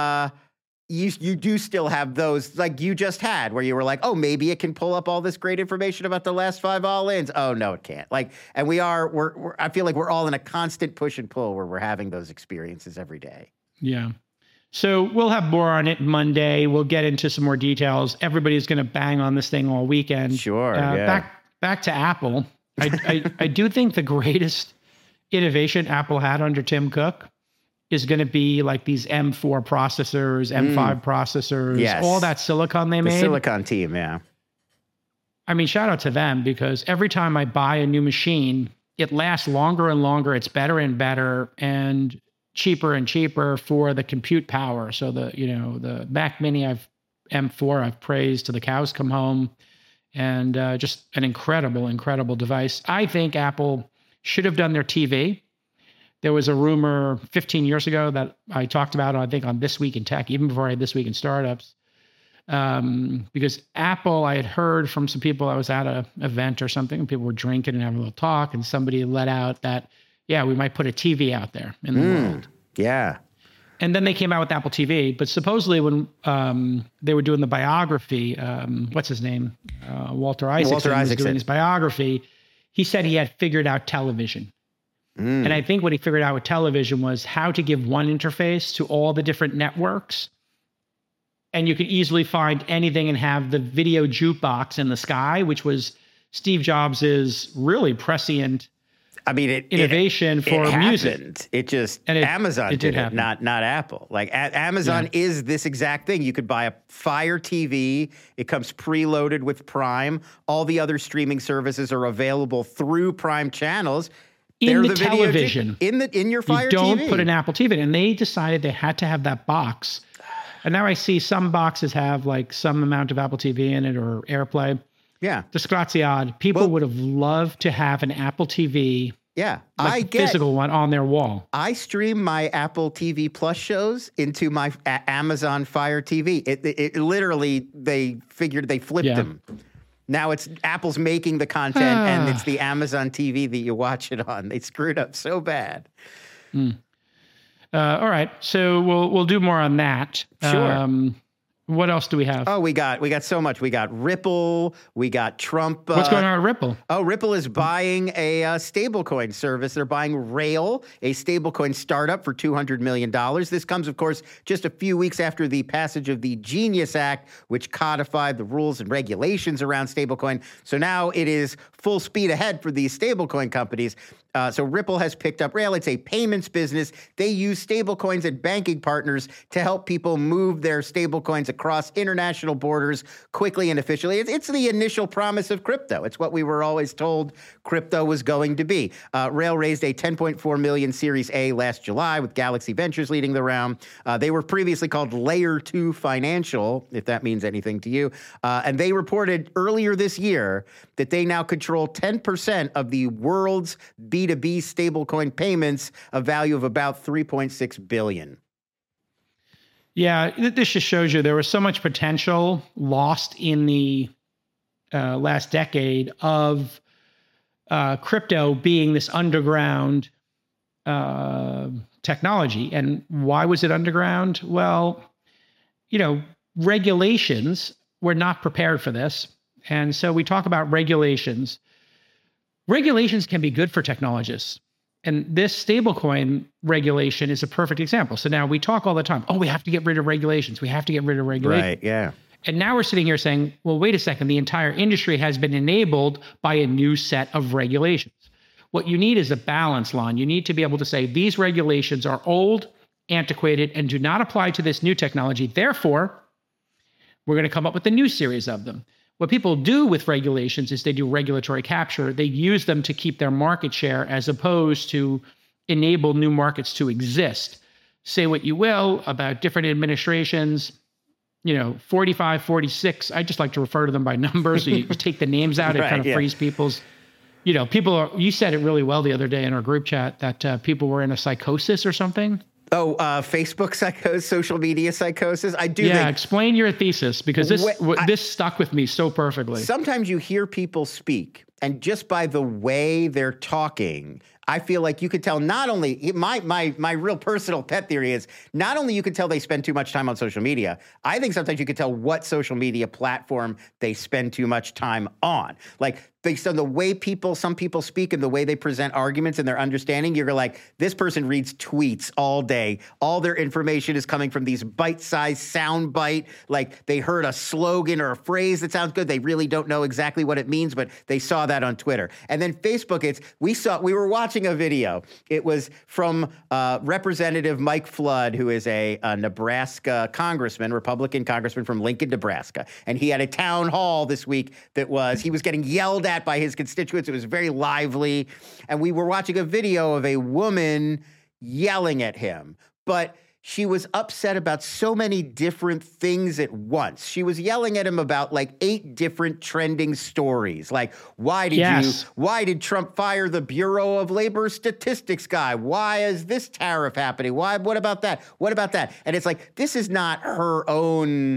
you do still have those like you just had where you were like, oh, maybe it can pull up all this great information about the last 5 all-ins. Oh, no, it can't. Like, and I feel like we're all in a constant push and pull where we're having those experiences every day. Yeah. So we'll have more on it Monday. We'll get into some more details. Everybody's going to bang on this thing all weekend. Sure. Yeah. Back to Apple. I do think the greatest innovation Apple had under Tim Cook is going to be like these M4 processors, M5 processors, yes. All that silicon they made. The silicon team, yeah. I mean, shout out to them because every time I buy a new machine, it lasts longer and longer. It's better and better and cheaper for the compute power. So the Mac Mini M4 I've praised to the cows come home, and just an incredible device. I think Apple should have done their TV. There was a rumor 15 years ago that I talked about, I think, on This Week in Tech, even before I had This Week in Startups, because Apple, I had heard from some people, I was at an event or something, and people were drinking and having a little talk, and somebody let out that, yeah, we might put a TV out there in the world. Yeah. And then they came out with Apple TV, but supposedly when they were doing the biography, what's his name? Walter Isaacson was doing his biography. he said he had figured out television. And I think what he figured out with television was how to give one interface to all the different networks. And you could easily find anything and have the video jukebox in the sky, which was Steve Jobs' really prescient innovation for music. It just Amazon did it, not Apple. Like Amazon is this exact thing. You could buy a Fire TV. It comes preloaded with Prime. All the other streaming services are available through Prime channels. In the television, in your Fire TV. You don't put an Apple TV in, and they decided they had to have that box. And now I see some boxes have like some amount of Apple TV in it or AirPlay. Yeah, disgraziad. People would have loved to have an Apple TV. Yeah, physical one on their wall. I stream my Apple TV Plus shows into my Amazon Fire TV. It literally they flipped them. Now it's Apple's making the content, and it's the Amazon TV that you watch it on. They screwed up so bad. All right, so we'll do more on that. Sure. What else do we have? Oh, we got so much. We got Ripple. We got Trump. What's going on at Ripple? Oh, Ripple is buying a stablecoin service. They're buying Rail, a stablecoin startup, for $200 million. This comes, of course, just a few weeks after the passage of the Genius Act, which codified the rules and regulations around stablecoin. So now it is full speed ahead for these stablecoin companies. So Ripple has picked up Rail. It's a payments business. They use stablecoins and banking partners to help people move their stablecoins across international borders quickly and efficiently. It's the initial promise of crypto. It's what we were always told crypto was going to be. Rail raised a $10.4 million Series A last July with Galaxy Ventures leading the round. They were previously called Layer 2 Financial, if that means anything to you. And they reported earlier this year that they now control 10% of the world's B2B stablecoin payments, a value of about $3.6 billion. Yeah, this just shows you there was so much potential lost in the last decade of crypto being this underground technology. And why was it underground? Well, regulations were not prepared for this. And so we talk about regulations. Regulations can be good for technologists. And this stablecoin regulation is a perfect example. So now we talk all the time, we have to get rid of regulations. We have to get rid of regulations. Right, yeah. And now we're sitting here saying, well, wait a second. The entire industry has been enabled by a new set of regulations. What you need is a balance line. You need to be able to say these regulations are old, antiquated, and do not apply to this new technology. Therefore, we're going to come up with a new series of them. What people do with regulations is they do regulatory capture. They use them to keep their market share as opposed to enable new markets to exist. Say what you will about different administrations, 45, 46. I just like to refer to them by numbers. So you take the names out, it kind of frees people's, you said it really well the other day in our group chat that people were in a psychosis or something. Oh, Facebook psychosis, social media psychosis. I do. Yeah, explain your thesis because this stuck with me so perfectly. Sometimes you hear people speak, and just by the way they're talking, I feel like you could tell not only my real personal pet theory is not only you could tell they spend too much time on social media. I think sometimes you could tell what social media platform they spend too much time on. Like based on the way some people speak and the way they present arguments and their understanding, you're like, this person reads tweets all day. All their information is coming from these bite-sized sound bite. Like they heard a slogan or a phrase that sounds good. They really don't know exactly what it means, but they saw that on Twitter. And then Facebook, we were watching a video. It was from Representative Mike Flood, who is a Nebraska congressman, Republican congressman from Lincoln, Nebraska. And he had a town hall this week he was getting yelled at by his constituents. It was very lively. And we were watching a video of a woman yelling at him. But she was upset about so many different things at once. She was yelling at him about like 8 different trending stories. Like, why did Trump fire the Bureau of Labor Statistics guy? Why is this tariff happening? What about that? What about that? And it's like, this is not her own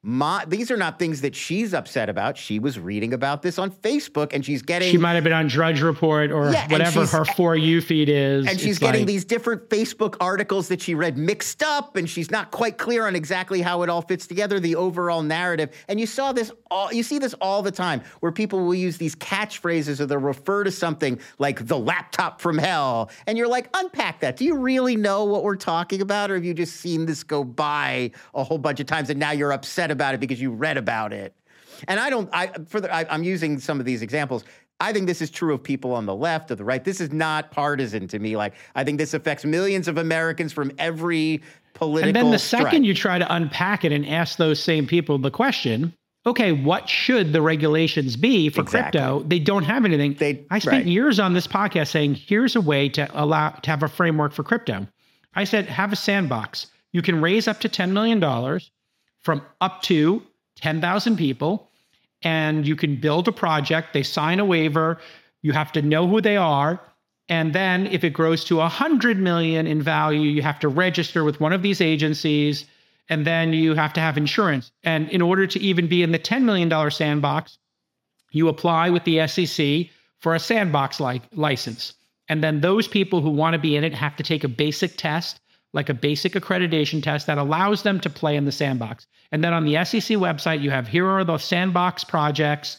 these are not things that she's upset about. She was reading about this on Facebook, and she's getting... She might have been on Drudge Report or whatever her For You feed is. And she's getting these different Facebook articles that she read mixed up, and she's not quite clear on exactly how it all fits together, the overall narrative. And you see this all the time, where people will use these catchphrases or they'll refer to something like the laptop from hell. And you're like, unpack that. Do you really know what we're talking about? Or have you just seen this go by a whole bunch of times and now you're upset about it because you read about it? And I'm using some of these examples. I think this is true of people on the left or the right. This is not partisan to me. Like, I think this affects millions of Americans from every political And then the stripe. second you try to unpack it and ask those same people the question, okay, what should the regulations be for crypto? They don't have anything. I spent years on this podcast saying, here's a way to have a framework for crypto. I said, have a sandbox. You can raise up to $10 million from up to 10,000 people, and you can build a project. They sign a waiver. You have to know who they are. And then if it grows to 100 million in value, you have to register with one of these agencies, and then you have to have insurance. And in order to even be in the $10 million sandbox, you apply with the SEC for a sandbox license. And then those people who want to be in it have to take a basic test, like a basic accreditation test that allows them to play in the sandbox. And then on the SEC website, you have, here are the sandbox projects,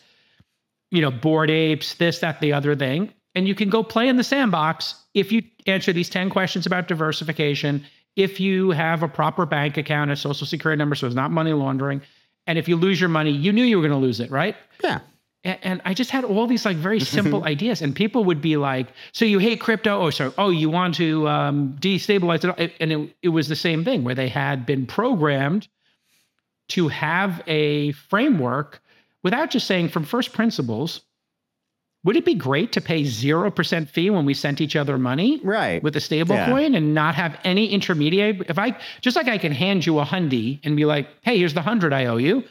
Bored Apes, this, that, the other thing. And you can go play in the sandbox if you answer these 10 questions about diversification, if you have a proper bank account, a social security number, so it's not money laundering. And if you lose your money, you knew you were going to lose it, right? Yeah. And I just had all these very simple ideas, and people would be like, so you hate crypto? You want to destabilize it? And it was the same thing where they had been programmed to have a framework without just saying from first principles, would it be great to pay 0% fee when we sent each other money with a stable coin and not have any intermediary? If I can hand you $100 and be like, hey, here's the 100 I owe you,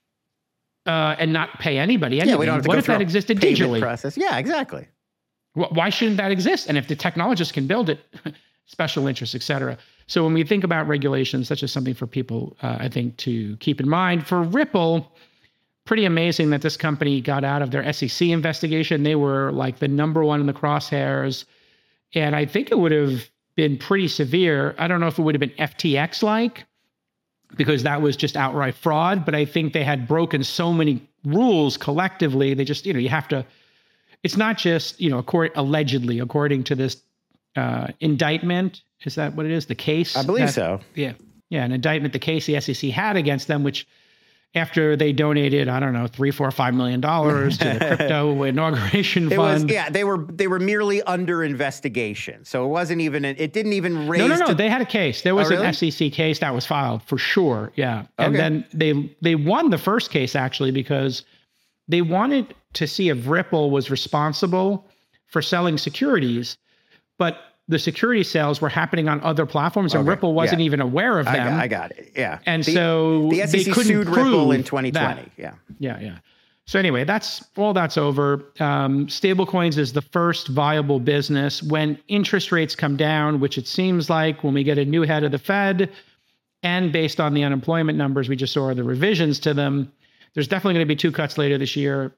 and not pay anybody anything. We don't have to what if that existed digitally? Process. Yeah, exactly. Why shouldn't that exist? And if the technologists can build it, special interests, et cetera. So when we think about regulations, that's just something for people, I think, to keep in mind. For Ripple, pretty amazing that this company got out of their SEC investigation. They were like the number one in the crosshairs. And I think it would have been pretty severe. I don't know if it would have been FTX-like, because that was just outright fraud. But I think they had broken so many rules collectively. They just, you have to, it's not just, allegedly, according to this indictment. Is that what it is? The case? I believe so. Yeah. Yeah. An indictment, the case the SEC had against them, which after they donated, I don't know, $3, $4, $5 million to the crypto inauguration fund. They were merely under investigation. So it wasn't even, it didn't even raise. No. They had a case. There was an SEC case that was filed for sure. Yeah. And then they won the first case actually, because they wanted to see if Ripple was responsible for selling securities, but the security sales were happening on other platforms, and Ripple wasn't even aware of them. I got it. Yeah. And so the SEC they couldn't sued Ripple in 2020. That. Yeah. Yeah. So anyway, that's over. Stablecoins is the first viable business when interest rates come down, which it seems like when we get a new head of the Fed, and based on the unemployment numbers we just saw, the revisions to them, there's definitely going to be 2 cuts later this year.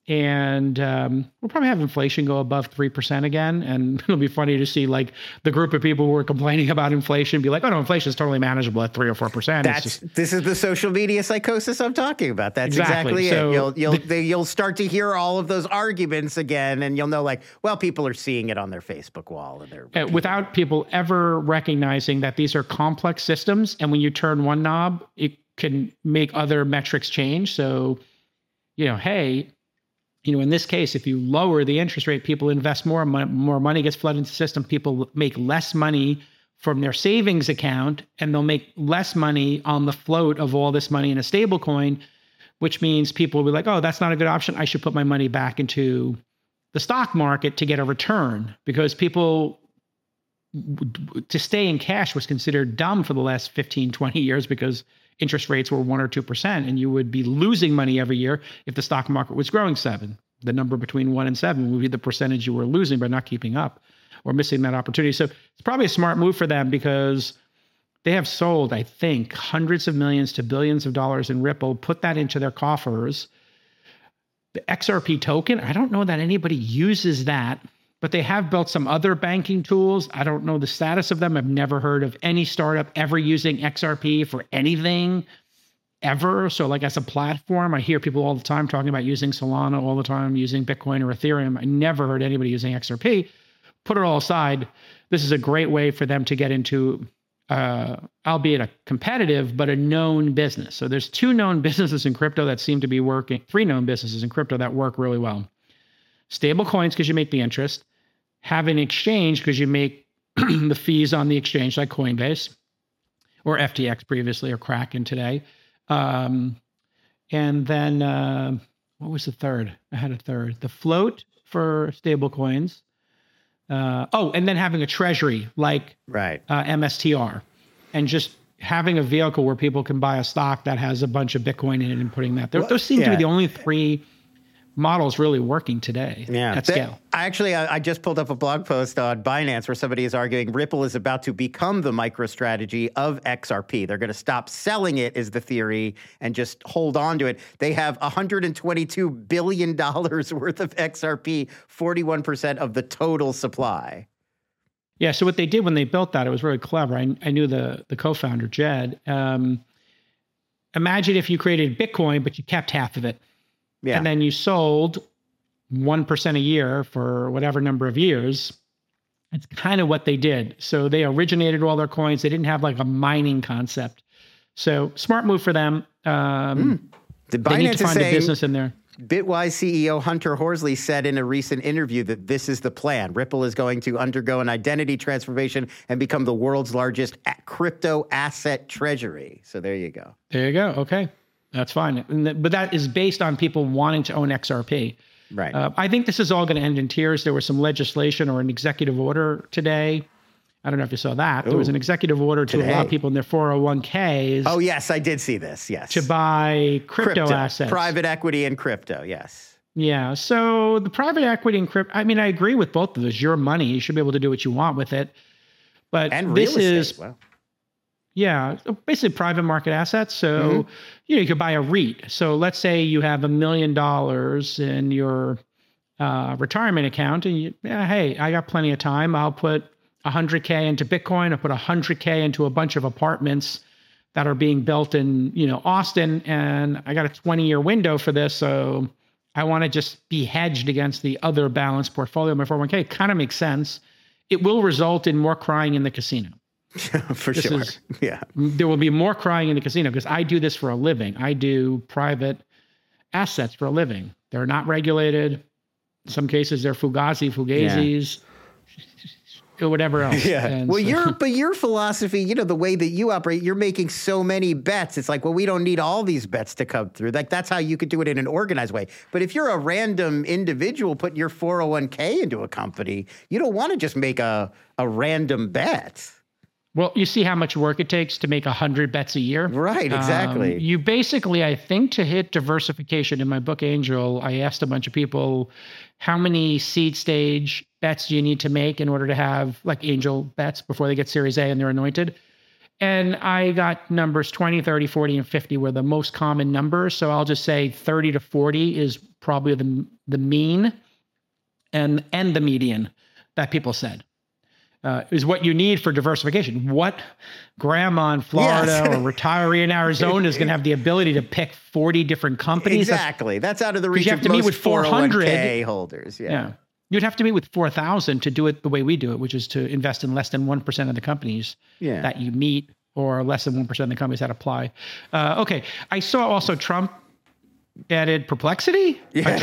And we'll probably have inflation go above 3% again. And it'll be funny to see the group of people who are complaining about inflation be like, oh no, inflation is totally manageable at 3 or 4%. This is the social media psychosis I'm talking about. That's exactly it. You'll start to hear all of those arguments again, and you'll know people are seeing it on their Facebook wall. And without people ever recognizing that these are complex systems. And when you turn one knob, it can make other metrics change. So, hey, in this case, if you lower the interest rate, people invest more money gets flooded into the system. People make less money from their savings account, and they'll make less money on the float of all this money in a stable coin, which means people will be like, oh, that's not a good option. I should put my money back into the stock market to get a return, because people, to stay in cash was considered dumb for the last 15, 20 years because interest rates were 1 or 2%, and you would be losing money every year if the stock market was growing 7. The number between 1 and 7 would be the percentage you were losing by not keeping up or missing that opportunity. So it's probably a smart move for them, because they have sold, I think, hundreds of millions to billions of dollars in Ripple, put that into their coffers. The XRP token, I don't know that anybody uses that, but they have built some other banking tools. I don't know the status of them. I've never heard of any startup ever using XRP for anything ever. So like as a platform, I hear people all the time talking about using Solana all the time, using Bitcoin or Ethereum. I never heard anybody using XRP. Put it all aside, this is a great way for them to get into, albeit a competitive, but a known business. So there's 2 known businesses in crypto that seem to be working, 3 known businesses in crypto that work really well. Stable coins because you make the interest, have an exchange because you make the fees on the exchange like Coinbase or FTX previously or Kraken today. And then what was the third? I had a third. The float for stable coins. And then having a treasury like MSTR, and just having a vehicle where people can buy a stock that has a bunch of Bitcoin in it and putting that. Those seem to be the only 3 models really working today at scale. I just pulled up a blog post on Binance where somebody is arguing Ripple is about to become the MicroStrategy of XRP. They're going to stop selling it, is the theory, and just hold on to it. They have $122 billion worth of XRP, 41% of the total supply. Yeah, so what they did when they built that, it was really clever. I knew the co-founder, Jed. Imagine if you created Bitcoin, but you kept half of it. Yeah. And then you sold 1% a year for whatever number of years. It's kind of what they did. So they originated all their coins. They didn't have like a mining concept. So smart move for them. They need to find a business in there. Bitwise CEO Hunter Horsley said in a recent interview that this is the plan. Ripple is going to undergo an identity transformation and become the world's largest crypto asset treasury. So there you go. There you go. Okay. That's fine. But that is based on people wanting to own XRP. Right. I think this is all going to end in tears. There was some legislation or an executive order today. I don't know if you saw that. There was an executive order to allow people in their 401ks. Oh, yes, I did see this. Yes. To buy crypto assets. Private equity and crypto. Yes. Yeah. So the private equity and crypto, I mean, I agree with both of those. Your money, you should be able to do what you want with it. But and this real is, estate. Wow. Yeah, basically private market assets. So, you could buy a REIT. So let's say you have $1 million in your retirement account and hey, I got plenty of time. I'll put $100K into Bitcoin. I'll put $100K into a bunch of apartments that are being built in, Austin. And I got a 20-year window for this. So I want to just be hedged against the other balanced portfolio of my 401K. It kind of makes sense. It will result in more crying in the casino. For sure. Yeah. There will be more crying in the casino because I do this for a living. I do private assets for a living. They're not regulated. In some cases, they're fugazis, or whatever else. Yeah. And well, but your philosophy, the way that you operate, you're making so many bets. It's like, well, we don't need all these bets to come through. Like that's how you could do it in an organized way. But if you're a random individual putting your 401k into a company, you don't want to just make a random bet. Well, you see how much work it takes to make 100 bets a year. Right, exactly. You basically, I think, to hit diversification in my book, Angel, I asked a bunch of people, how many seed stage bets do you need to make in order to have like angel bets before they get Series A and they're anointed? And I got numbers 20, 30, 40, and 50 were the most common numbers. So I'll just say 30 to 40 is probably the mean and the median that people said. Is what you need for diversification. What grandma in Florida or retiree in Arizona is going to have the ability to pick 40 different companies? Exactly. That's out of the reach you have of to most meet with 400 401k holders. Yeah. You'd have to meet with 4,000 to do it the way we do it, which is to invest in less than 1% of the companies that you meet, or less than 1% of the companies that apply. Okay. I saw also Trump added Perplexity?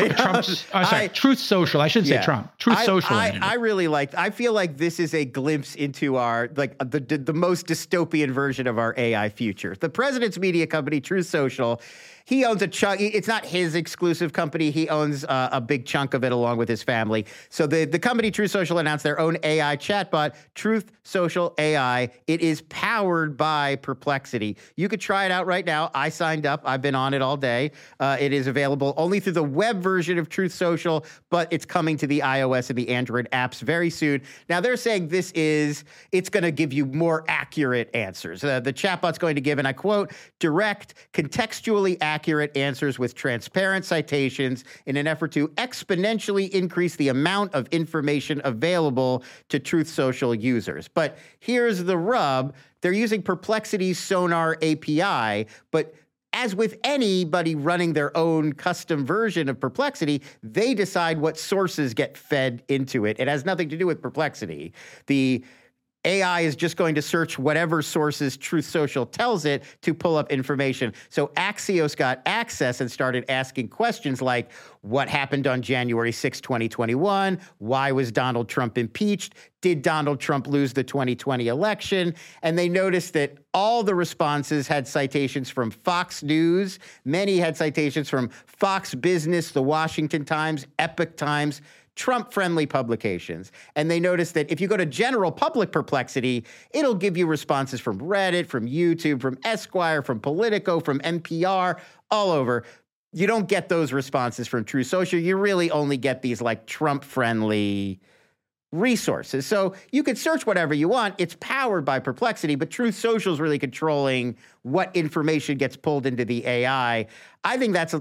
Truth Social. I shouldn't say Trump. Truth Social. I really I feel like this is a glimpse into our, the most dystopian version of our AI future. The president's media company, Truth Social, he owns a chunk. It's not his exclusive company. He owns a big chunk of it along with his family. So the company Truth Social announced their own AI chatbot, Truth Social AI. It is powered by Perplexity. You could try it out right now. I signed up. I've been on it all day. It is available only through the web version of Truth Social, but it's coming to the iOS and the Android apps very soon. Now, they're saying it's going to give you more accurate answers. The chatbot's going to give, and I quote, direct, contextually accurate answers with transparent citations in an effort to exponentially increase the amount of information available to Truth Social users. But here's the rub. They're using Perplexity's Sonar API, but as with anybody running their own custom version of Perplexity, they decide what sources get fed into it. It has nothing to do with Perplexity. The AI is just going to search whatever sources Truth Social tells it to pull up information. So Axios got access and started asking questions like, what happened on January 6, 2021? Why was Donald Trump impeached? Did Donald Trump lose the 2020 election? And they noticed that all the responses had citations from Fox News. Many had citations from Fox Business, The Washington Times, Epoch Times, Trump-friendly publications. And they noticed that if you go to general public Perplexity, it'll give you responses from Reddit, from YouTube, from Esquire, from Politico, from NPR, all over. You don't get those responses from Truth Social. You really only get these like Trump-friendly resources. So you could search whatever you want. It's powered by Perplexity, but Truth Social is really controlling what information gets pulled into the AI. I think that's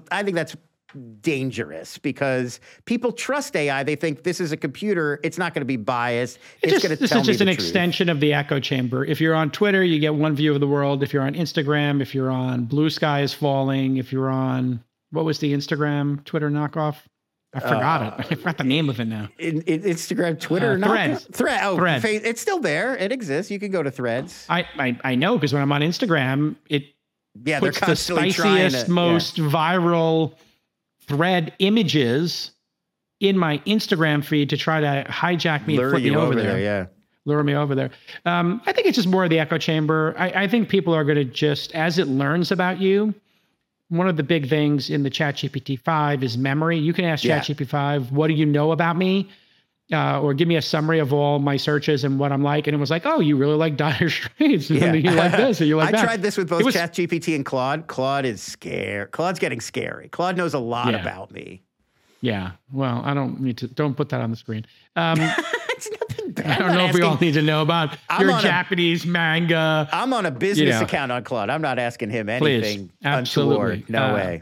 dangerous because people trust AI. They think this is a computer. It's not going to be biased. It's going to tell me the truth. This is just an extension of the echo chamber. If you're on Twitter, you get one view of the world. If you're on Instagram, if you're on Blue Sky is Falling, if you're on, what was the Instagram Twitter knockoff? I forgot it. I forgot the name of it now. Instagram, Twitter, Threads. Threads. It's still there. It exists. You can go to Threads. I know because when I'm on Instagram, it puts they're the spiciest, most viral thread images in my Instagram feed to try to hijack me and flip me over there. Lure me over there. I think it's just more of the echo chamber. I think people are going to just, as it learns about you, one of the big things in the ChatGPT 5 is memory. You can ask ChatGPT 5, what do you know about me? Or give me a summary of all my searches and what I'm like. And it was like, oh, you really like Dire Straits. You like this or you like that. I tried this with both ChatGPT and Claude. Claude is scared. Claude's getting scary. Claude knows a lot about me. Yeah. Well, don't put that on the screen. It's nothing bad. I don't know if we all need to know about your Japanese manga. I'm on a business account on Claude. I'm not asking him anything untoward. No way.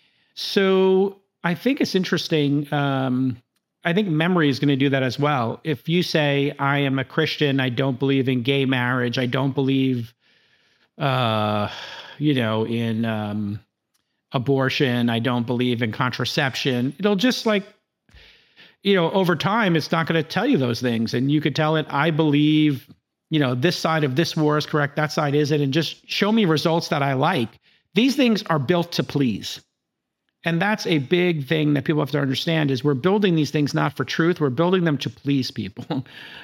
So I think it's interesting. I think memory is going to do that as well. If you say, I am a Christian, I don't believe in gay marriage, I don't believe, in abortion, I don't believe in contraception, it'll just over time, it's not going to tell you those things. And you could tell it, I believe, this side of this war is correct, that side isn't, and just show me results that I like. These things are built to please. And that's a big thing that people have to understand is we're building these things not for truth. We're building them to please people.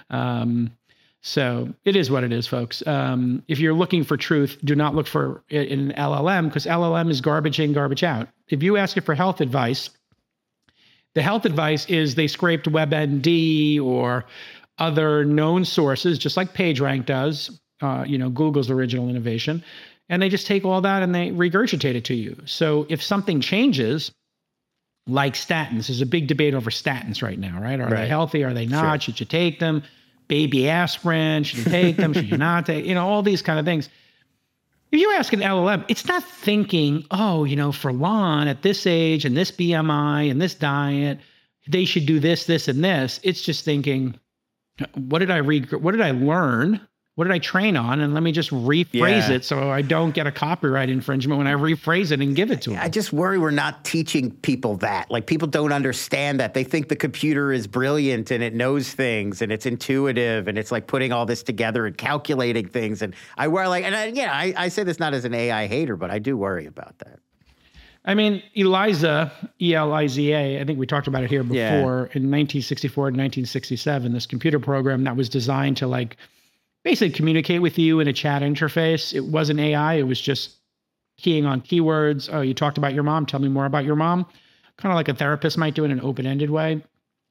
So it is what it is, folks. If you're looking for truth, do not look for it in an LLM because LLM is garbage in, garbage out. If you ask it for health advice, the health advice is they scraped WebMD or other known sources, just like PageRank does, Google's original innovation. And they just take all that and they regurgitate it to you. So if something changes, like statins, there's a big debate over statins right now, right? Are they healthy? Are they not? Sure. Should you take them? Baby aspirin, should you take them? Should you not take? All these kind of things. If you ask an LLM, it's not thinking, for Lon at this age and this BMI and this diet, they should do this, this, and this. It's just thinking, what did I learn? What did I train on? And let me just rephrase it so I don't get a copyright infringement when I rephrase it and give it to them. I just worry we're not teaching people that. Like, people don't understand that. They think the computer is brilliant and it knows things and it's intuitive and it's like putting all this together and calculating things. And I worry I say this not as an AI hater, but I do worry about that. I mean, ELIZA, E-L-I-Z-A, I think we talked about it here before, in 1964 and 1967, this computer program that was designed to basically communicate with you in a chat interface. It wasn't AI. It was just keying on keywords. Oh, you talked about your mom. Tell me more about your mom. Kind of like a therapist might do in an open-ended way.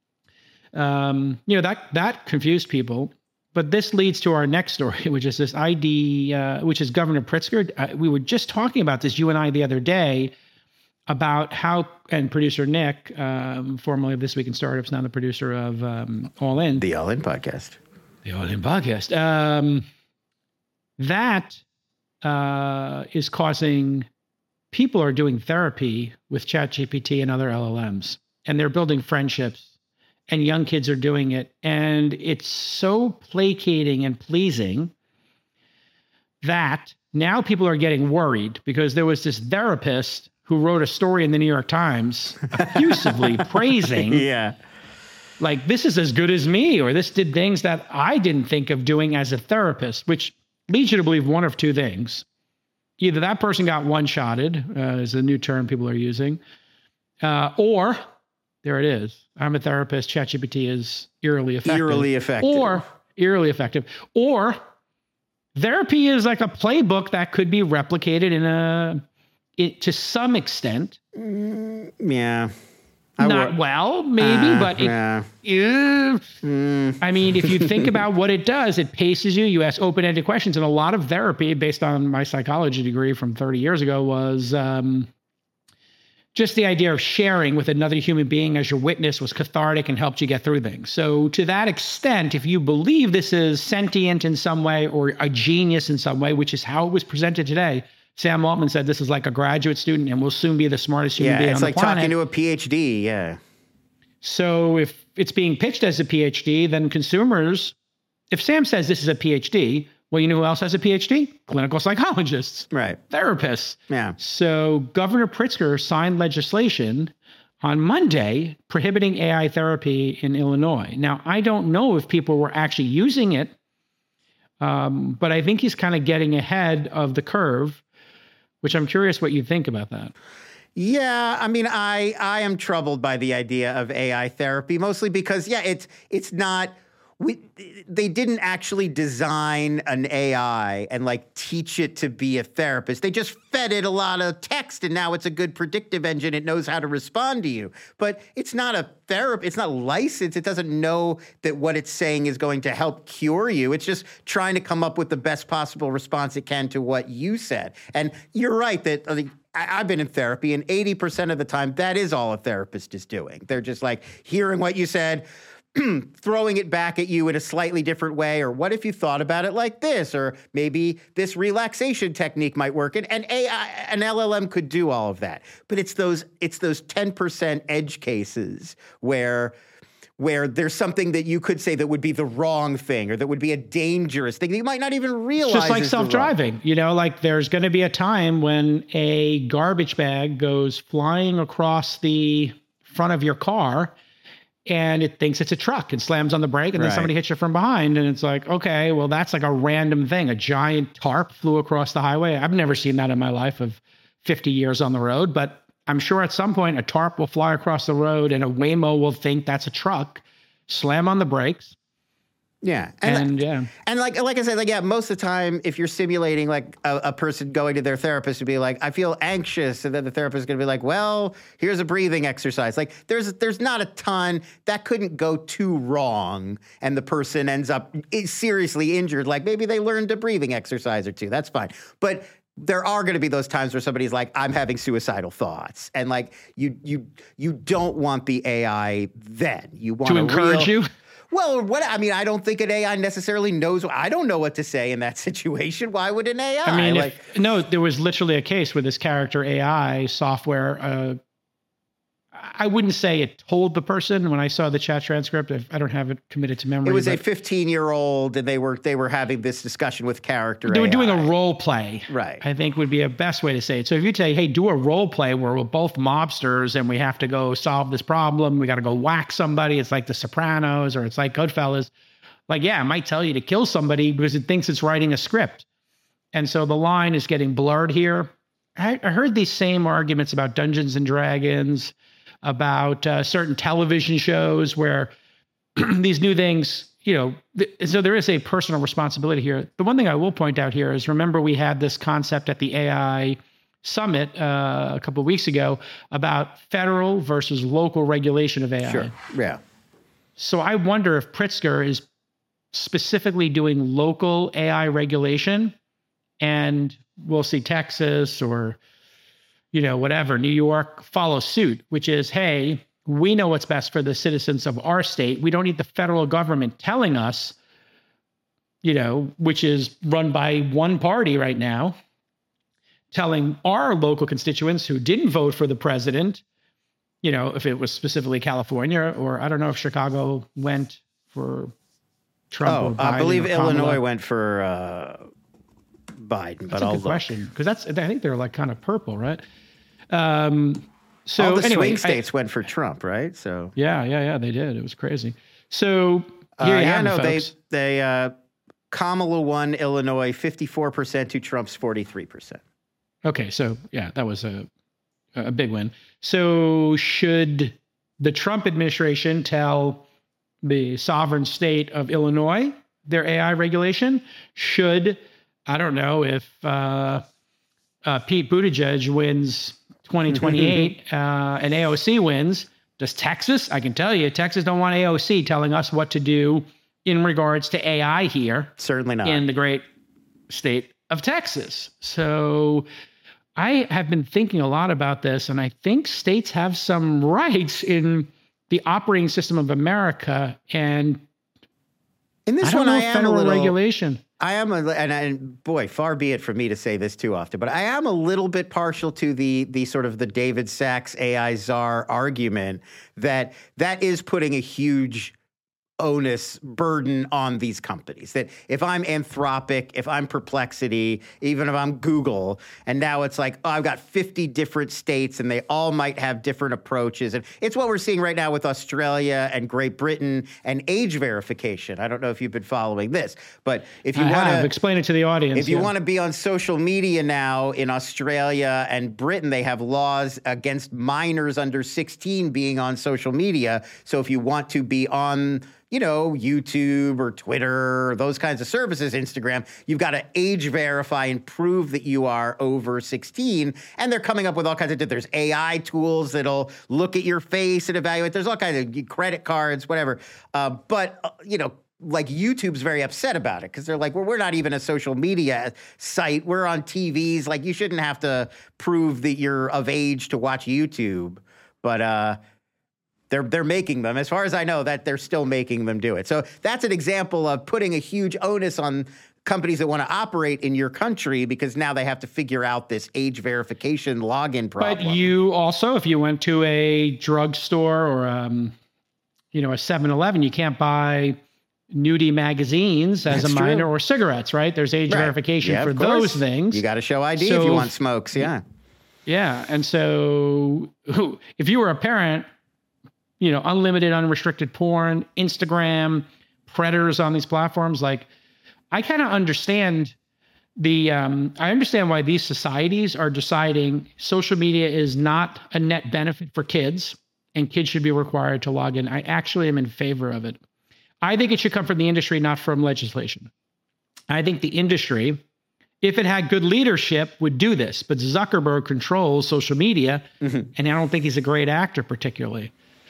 That confused people. But this leads to our next story, which is this ID, which is Governor Pritzker. We were just talking about this, you and I, the other day, about how, and producer Nick, formerly of This Week in Startups, now the producer of All In. The All In podcast. The All In podcast. That is causing, people are doing therapy with ChatGPT and other LLMs, and they're building friendships, and young kids are doing it. And it's so placating and pleasing that now people are getting worried, because there was this therapist who wrote a story in the New York Times effusively praising, like, this is as good as me, or this did things that I didn't think of doing as a therapist, which leads you to believe one of two things. Either that person got one-shotted, is a new term people are using, or, there it is, I'm a therapist, ChatGPT is eerily effective. Eerily effective. Or therapy is like a playbook that could be replicated to some extent. Maybe, but I mean, if you think about what it does, it paces you. You ask open-ended questions, and a lot of therapy, based on my psychology degree from 30 years ago, was just the idea of sharing with another human being as your witness was cathartic and helped you get through things. So to that extent, if you believe this is sentient in some way or a genius in some way, which is how it was presented today, Sam Altman said this is like a graduate student and will soon be the smartest human being on the planet. Yeah, it's like talking to a PhD, yeah. So if it's being pitched as a PhD, then consumers, if Sam says this is a PhD, well, you know who else has a PhD? Clinical psychologists. Right. Therapists. Yeah. So Governor Pritzker signed legislation on Monday prohibiting AI therapy in Illinois. Now, I don't know if people were actually using it, but I think he's kind of getting ahead of the curve, which I'm curious what you think about that. Yeah, I mean, I am troubled by the idea of AI therapy, mostly because, it's not. They didn't actually design an AI and like teach it to be a therapist. They just fed it a lot of text, and now it's a good predictive engine. It knows how to respond to you. But it's not a therapist. It's not licensed. It doesn't know that what it's saying is going to help cure you. It's just trying to come up with the best possible response it can to what you said. And you're right that I've been in therapy, and 80% of the time, that is all a therapist is doing. They're just like hearing what you said, throwing it back at you in a slightly different way, or what if you thought about it like this, or maybe this relaxation technique might work. And AI, an LLM could do all of that. But it's those 10% edge cases where there's something that you could say that would be the wrong thing, or that would be a dangerous thing that you might not even realize. It's just like self-driving. Like there's going to be a time when a garbage bag goes flying across the front of your car, and it thinks it's a truck and slams on the brake, and then somebody hits you from behind, and it's like, okay, well, that's like a random thing. A giant tarp flew across the highway. I've never seen that in my life of 50 years on the road, but I'm sure at some point a tarp will fly across the road and a Waymo will think that's a truck, slam on the brakes. Yeah. And like I said, most of the time, if you're simulating like a person going to their therapist to be like, I feel anxious, and then the therapist is going to be like, well, here's a breathing exercise. Like there's not a ton that couldn't go too wrong, and the person ends up seriously injured. Like maybe they learned a breathing exercise or two. That's fine. But there are going to be those times where somebody's like, I'm having suicidal thoughts. And like you don't want the AI then. You want to encourage you. Well, I don't think an AI necessarily knows. I don't know what to say in that situation. Why would an AI? I mean, there was literally a case where this character AI software, I wouldn't say it told the person. When I saw the chat transcript, I don't have it committed to memory. It was a 15-year-old, and they were having this discussion with character AI. They were doing a role play, right? I think would be a best way to say it. So if you say, hey, do a role play where we're both mobsters and we have to go solve this problem, we got to go whack somebody. It's like The Sopranos, or it's like Goodfellas. Like, yeah, it might tell you to kill somebody because it thinks it's writing a script. And so the line is getting blurred here. I heard these same arguments about Dungeons and Dragons, about certain television shows where these new things, so there is a personal responsibility here. The one thing I will point out here is, remember we had this concept at the AI Summit a couple of weeks ago about federal versus local regulation of AI. Sure, yeah. So I wonder if Pritzker is specifically doing local AI regulation, and we'll see Texas or whatever, New York follows suit, which is, hey, we know what's best for the citizens of our state. We don't need the federal government telling us, which is run by one party right now, telling our local constituents who didn't vote for the president, if it was specifically California, or I don't know if Chicago went for Trump. Or Biden, I believe Illinois went for Biden. That's a good question, because I think they're like kind of purple, right? So all the anyway, swing states went for Trump, right? So yeah, they did. It was crazy. So here you have it, folks. they Kamala won Illinois 54% to Trump's 43%. Okay, so yeah, that was a big win. So should the Trump administration tell the sovereign state of Illinois their AI regulation? Should, I don't know, if Pete Buttigieg wins 2028 and AOC wins, does Texas? I can tell you, Texas don't want AOC telling us what to do in regards to AI here. Certainly not. In the great state of Texas. So I have been thinking a lot about this, and I think states have some rights in the operating system of America. And in this one, I am federal a little regulation. And boy, far be it from me to say this too often, but I am a little bit partial to the sort of the David Sachs AI czar argument that is putting a huge onus burden on these companies. That if I'm Anthropic, if I'm Perplexity, even if I'm Google, and now it's like, oh, I've got 50 different states and they all might have different approaches. And it's what we're seeing right now with Australia and Great Britain and age verification. I don't know if you've been following this, but if you want to explain it to the audience, if you want to be on social media now in Australia and Britain, they have laws against minors under 16 being on social media. So if you want to be on YouTube or Twitter, or those kinds of services, Instagram, you've got to age verify and prove that you are over 16. And they're coming up with all kinds of, there's AI tools that'll look at your face and evaluate. There's all kinds of credit cards, whatever. But like YouTube's very upset about it because they're like, well, we're not even a social media site. We're on TVs. Like, you shouldn't have to prove that you're of age to watch YouTube. But, they're making them, as far as I know, that they're still making them do it. So that's an example of putting a huge onus on companies that want to operate in your country because now they have to figure out this age verification login problem. But you also, if you went to a drugstore or a 7-Eleven, you can't buy nudie magazines as a minor or cigarettes, right? There's age verification for those things. You got to show ID if you want smokes, yeah. Yeah, and so if you were a parent, unlimited, unrestricted porn, Instagram, predators on these platforms. Like, I kind of understand I understand why these societies are deciding social media is not a net benefit for kids and kids should be required to log in. I actually am in favor of it. I think it should come from the industry, not from legislation. I think the industry, if it had good leadership, would do this. But Zuckerberg controls social media, and I don't think he's a great actor particularly.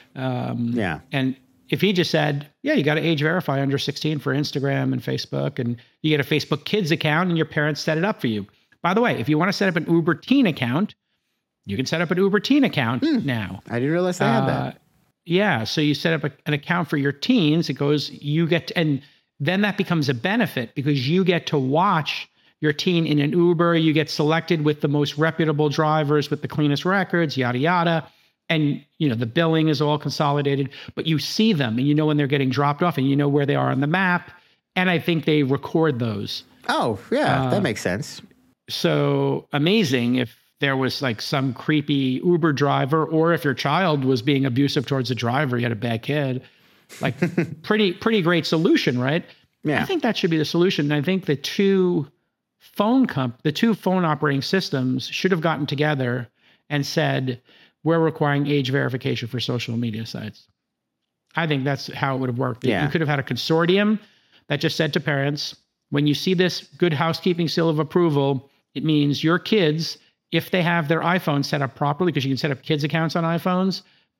And if he just said, you got to age verify under 16 for Instagram and Facebook, and you get a Facebook Kids account and your parents set it up for you. By the way, if you want to set up an Uber Teen account, you can set up an Uber Teen account now. I didn't realize they had that. Yeah. So you set up an account for your teens. And then that becomes a benefit because you get to watch your teen in an Uber. You get selected with the most reputable drivers with the cleanest records, yada, yada. And, the billing is all consolidated, but you see them and you know when they're getting dropped off and you know where they are on the map. And I think they record those. Oh, yeah, that makes sense. So amazing if there was like some creepy Uber driver, or if your child was being abusive towards the driver, you had a bad kid, like pretty great solution, right? Yeah. I think that should be the solution. And I think the two phone operating systems should have gotten together and said, we're requiring age verification for social media sites. I think that's how it would have worked. Yeah. You could have had a consortium that just said to parents, when you see this good housekeeping seal of approval, it means your kids, if they have their iPhone set up properly, because you can set up kids accounts on iPhones,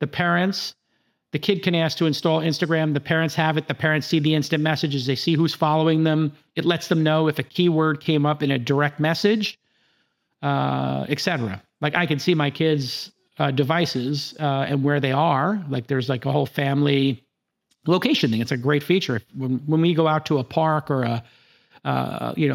the kid can ask to install Instagram. The parents have it. The parents see the instant messages. They see who's following them. It lets them know if a keyword came up in a direct message, etc. like I can see my kids' devices and where they are. Like there's like a whole family location thing. It's a great feature. When we go out to a park or we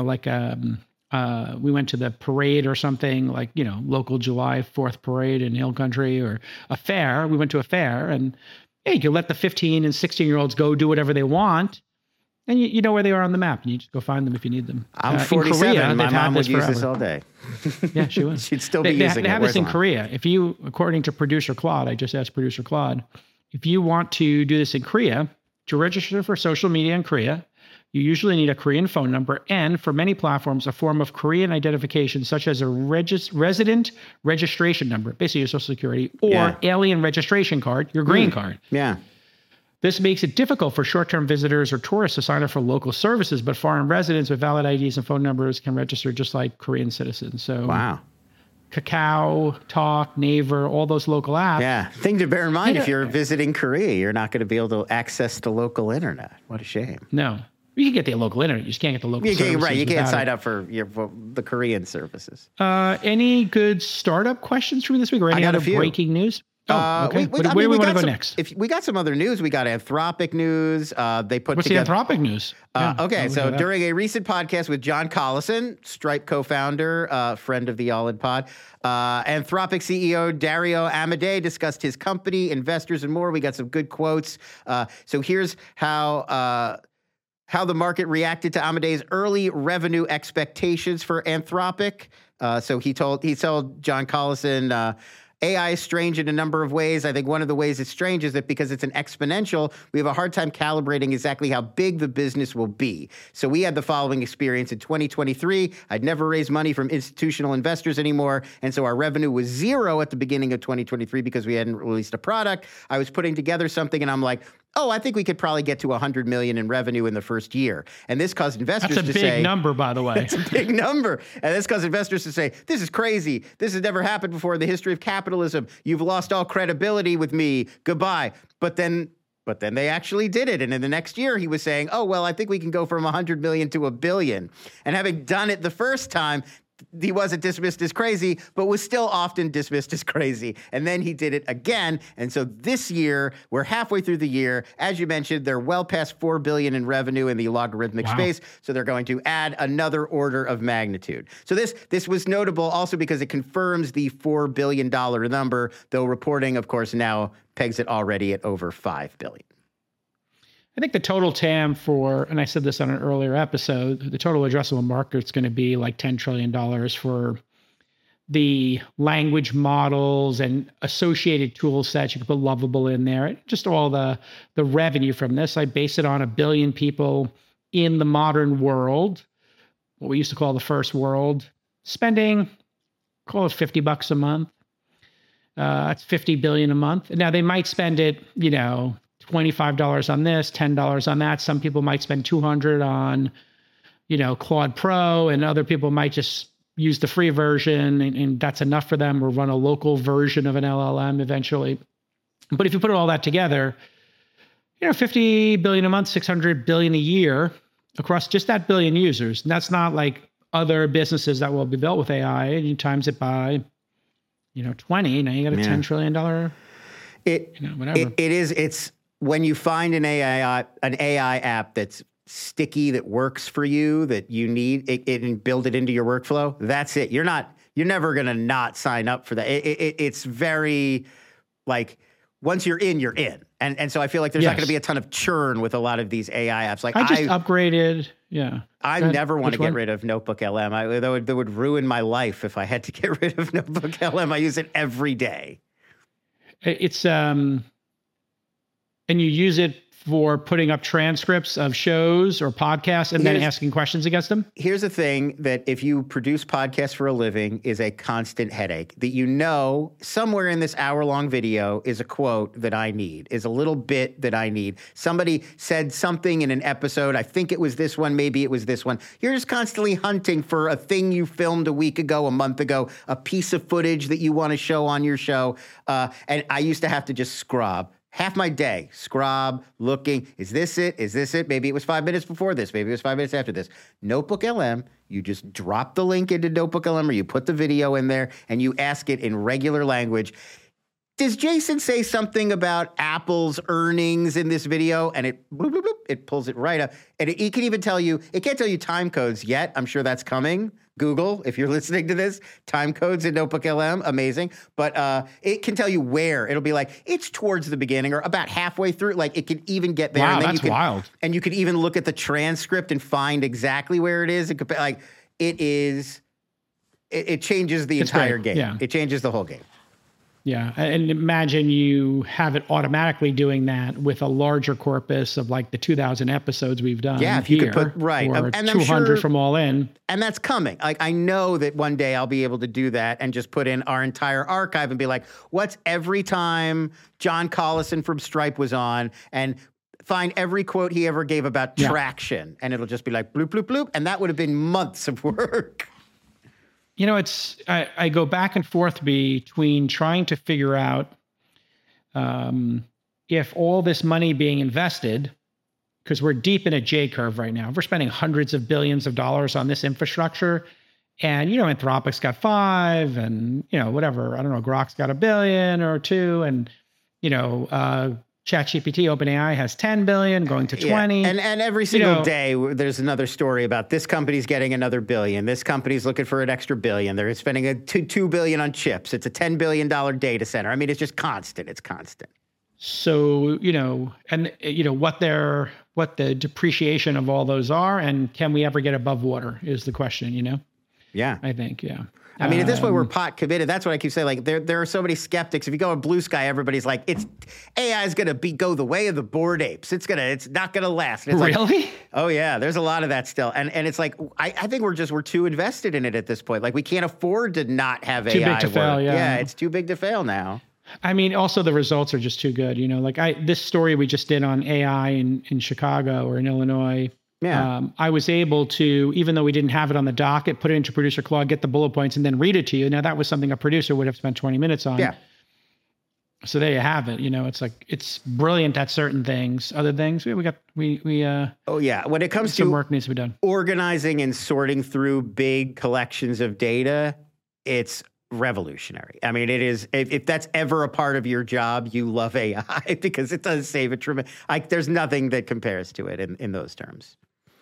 went to the parade or something, like, local July 4th parade in Hill Country, or a fair. We went to a fair, and you can let the 15 and 16-year-olds go do whatever they want. And you know where they are on the map, and you just go find them if you need them. I'm 47. Korea, my mom would use forever. this all day. Yeah, she would. She'd still be using it. They have this in Korea. If you, according to producer Claude, I just asked producer Claude, if you want to do this in Korea, to register for social media in Korea, you usually need a Korean phone number and, for many platforms, a form of Korean identification, such as a resident registration number, basically your social security, or alien registration card, your green card. Yeah. This makes it difficult for short-term visitors or tourists to sign up for local services, but foreign residents with valid IDs and phone numbers can register just like Korean citizens. So, wow. Kakao, Talk, Naver, all those local apps. Yeah. Thing to bear in mind, if you're visiting Korea, you're not going to be able to access the local internet. What a shame. No. You can get the local internet. You just can't get the local services. Right. You can't sign up for the Korean services. Any good startup questions from this week, or any other breaking news? Okay. Where do we want to go next? If we got some other news, we got Anthropic news. They put What's together. What's the Anthropic news? Okay, so during a recent podcast with John Collison, Stripe co-founder, friend of the Y'all Pod, Anthropic CEO Dario Amodei discussed his company, investors, and more. We got some good quotes. So here's how the market reacted to Amodei's early revenue expectations for Anthropic. So he told John Collison, AI is strange in a number of ways. I think one of the ways it's strange is that because it's an exponential, we have a hard time calibrating exactly how big the business will be. So we had the following experience in 2023. I'd never raised money from institutional investors anymore. And so our revenue was zero at the beginning of 2023 because we hadn't released a product. I was putting together something and I'm like, I think we could probably get to $100 million in revenue in the first year. And this caused investors to say— That's a big number, by the way. It's a big number. And this caused investors to say, this is crazy. This has never happened before in the history of capitalism. You've lost all credibility with me. Goodbye. But then they actually did it. And in the next year, he was saying, I think we can go from 100 million to 1 billion. And having done it the first time, he wasn't dismissed as crazy, but was still often dismissed as crazy. And then he did it again. And so this year, we're halfway through the year. As you mentioned, they're well past $4 billion in revenue in the logarithmic space. So they're going to add another order of magnitude. So this was notable also because it confirms the $4 billion number, though reporting, of course, now pegs it already at over $5 billion. I think the total TAM and I said this on an earlier episode, the total addressable market is going to be like $10 trillion for the language models and associated tool sets. You can put Lovable in there. Just all the revenue from this. I base it on 1 billion people in the modern world, what we used to call the first world, spending, call it $50 a month. That's $50 billion a month. Now they might spend it, $25 on this, $10 on that. Some people might spend $200 on, Claude Pro, and other people might just use the free version and that's enough for them, or run a local version of an LLM eventually. But if you put all that together, 50 billion a month, 600 billion a year across just that billion users. And that's not like other businesses that will be built with AI. And you times it by, 20, now you got a $10 trillion, whatever. It's when you find an AI app that's sticky, that works for you, that you need it and build it into your workflow, that's it. You're never going to not sign up for that. It's very like, once you're in, you're in. And so I feel like there's not going to be a ton of churn with a lot of these AI apps. Like I just upgraded. Yeah. I never want to get rid of Notebook LM. That would ruin my life if I had to get rid of Notebook LM. I use it every day. It's, and you use it for putting up transcripts of shows or podcasts and then asking questions against them? Here's the thing that if you produce podcasts for a living is a constant headache. That somewhere in this hour-long video is a quote that I need, is a little bit that I need. Somebody said something in an episode. I think it was this one. Maybe it was this one. You're just constantly hunting for a thing you filmed a week ago, a month ago, a piece of footage that you want to show on your show. And I used to have to just scrub half my day, scrub, looking, is this it? Is this it? Maybe it was 5 minutes before this. Maybe it was 5 minutes after this. Notebook LM, you just drop the link into Notebook LM or you put the video in there and you ask it in regular language. Does Jason say something about Apple's earnings in this video? And it bloop, bloop, bloop, it pulls it right up. And it can even tell you, it can't tell you time codes yet. I'm sure that's coming. Google, if you're listening to this, time codes in Notebook LM, amazing. But it can tell you where. It'll be like, it's towards the beginning or about halfway through. Like, it can even get there. Wow, and then that's wild. And you could even look at the transcript and find exactly where it is. It changes the entire game. Yeah. It changes the whole game. Yeah. And imagine you have it automatically doing that with a larger corpus of like the 2,000 episodes we've done. Yeah, if you here, could put, right. Or And 200 from All In. And that's coming. Like, I know that one day I'll be able to do that and just put in our entire archive and be like, what's every time John Collison from Stripe was on, and find every quote he ever gave about traction. And it'll just be like bloop, bloop, bloop. And that would have been months of work. You know, I go back and forth between trying to figure out if all this money being invested, because we're deep in a J curve right now, we're spending hundreds of billions of dollars on this infrastructure. And, you know, Anthropic's got 5 and, you know, whatever, I don't know, Grok's got $1 billion or 2. And, you know, ChatGPT, OpenAI has 10 billion going to 20. Yeah. And every single day there's another story about this company's getting another $1 billion. This company's looking for an extra $1 billion. They're spending $2 billion on chips. It's a $10 billion data center. I mean, it's just constant. It's constant. So, you know, and you know what the depreciation of all those are, and can we ever get above water is the question, you know? Yeah. I think, yeah. I mean, at this point, we're pot committed. That's what I keep saying. Like, there are so many skeptics. If you go on Blue Sky, everybody's like, AI is going to go the way of the Bored Apes. It's not going to last. And it's really? Like, oh yeah, there's a lot of that still. And it's like, I think we're too invested in it at this point. Like, we can't afford to not have AI. Too big to fail, yeah. Yeah, it's too big to fail now. I mean, also the results are just too good. You know, like this story we just did on AI in Chicago or in Illinois. Yeah. I was able to, even though we didn't have it on the docket, put it into Producer Claude, get the bullet points, and then read it to you. Now that was something a producer would have spent 20 minutes on. Yeah. So there you have it. You know, it's like, it's brilliant at certain things. Other things, oh yeah. When it comes to some work needs to be done. Organizing and sorting through big collections of data, it's revolutionary. I mean, it is, if that's ever a part of your job, you love AI because it does save a tremendous, there's nothing that compares to it in those terms.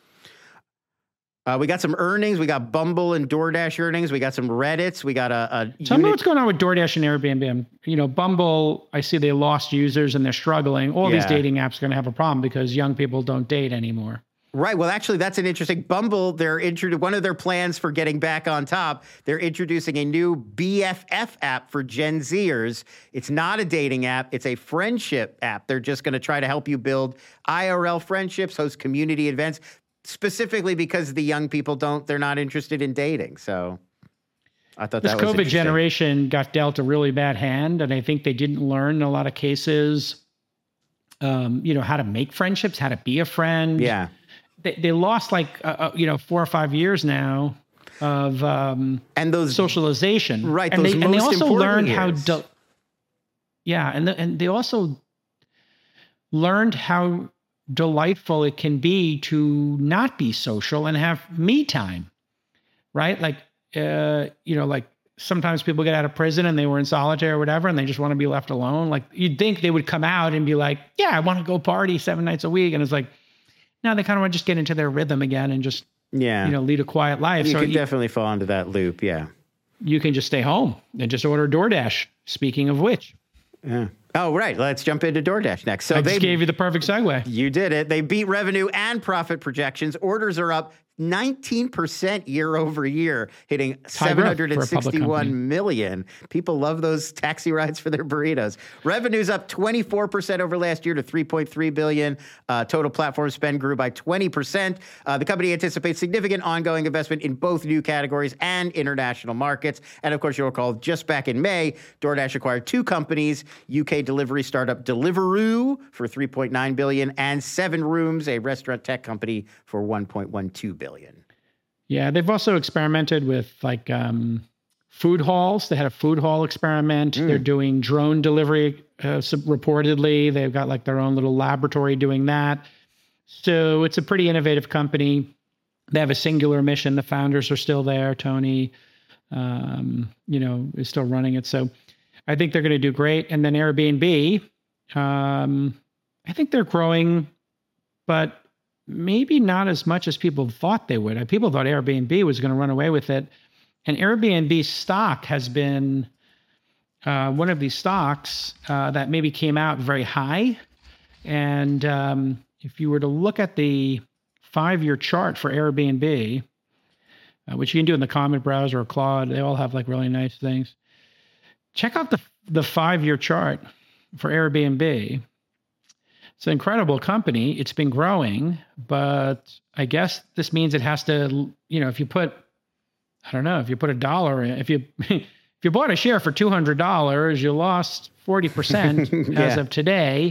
We got some earnings. We got Bumble and DoorDash earnings. We got some Reddits. We got Tell me what's going on with DoorDash and Airbnb. You know, Bumble, I see they lost users and they're struggling. All these dating apps are going to have a problem because young people don't date anymore. Right. Well, actually, that's an interesting Bumble. One of their plans for getting back on top, they're introducing a new BFF app for Gen Zers. It's not a dating app. It's a friendship app. They're just going to try to help you build IRL friendships, host community events, specifically because the young people they're not interested in dating. So I thought that was interesting. This COVID generation got dealt a really bad hand, and I think they didn't learn in a lot of cases, you know, how to make friendships, how to be a friend. Yeah. They lost 4 or 5 years now of and those socialization, right? And those they also learned years. and they also learned how delightful it can be to not be social and have me time, right? Like, you know, like sometimes people get out of prison and they were in solitary or whatever, and they just want to be left alone. Like, you'd think they would come out and be like, yeah, I want to go party 7 nights a week. And it's like, no, they kind of want to just get into their rhythm again and just, you know, lead a quiet life. You could definitely fall into that loop. Yeah. You can just stay home and just order DoorDash. Speaking of which. Yeah. Oh, right. Let's jump into DoorDash next. So I just gave you the perfect segue. You did it. They beat revenue and profit projections. Orders are up 19% year over year, hitting 761 million. People love those taxi rides for their burritos. Revenue's up 24% over last year to $3.3 billion. Total platform spend grew by 20%. The company anticipates significant ongoing investment in both new categories and international markets. And of course, you'll recall just back in May, DoorDash acquired 2 companies, UK delivery startup Deliveroo for $3.9 billion and 7Rooms, a restaurant tech company, for $1.12 billion. Yeah, they've also experimented with food halls. They had a food hall experiment. They're doing drone delivery reportedly. They've got like their own little laboratory doing that. So it's a pretty innovative company. They have a singular mission. The founders are still there. Tony, is still running it. So I think they're going to do great. And then Airbnb, I think they're growing, but maybe not as much as people thought they would. People thought Airbnb was going to run away with it. And Airbnb stock has been one of these stocks that maybe came out very high. And if you were to look at the 5-year chart for Airbnb, which you can do in the Comet browser or Claude, they all have like really nice things. Check out the 5-year chart for Airbnb. It's an incredible company. It's been growing, but I guess this means it has to, if you put $1 in, if you bought a share for $200, you lost 40% as of today.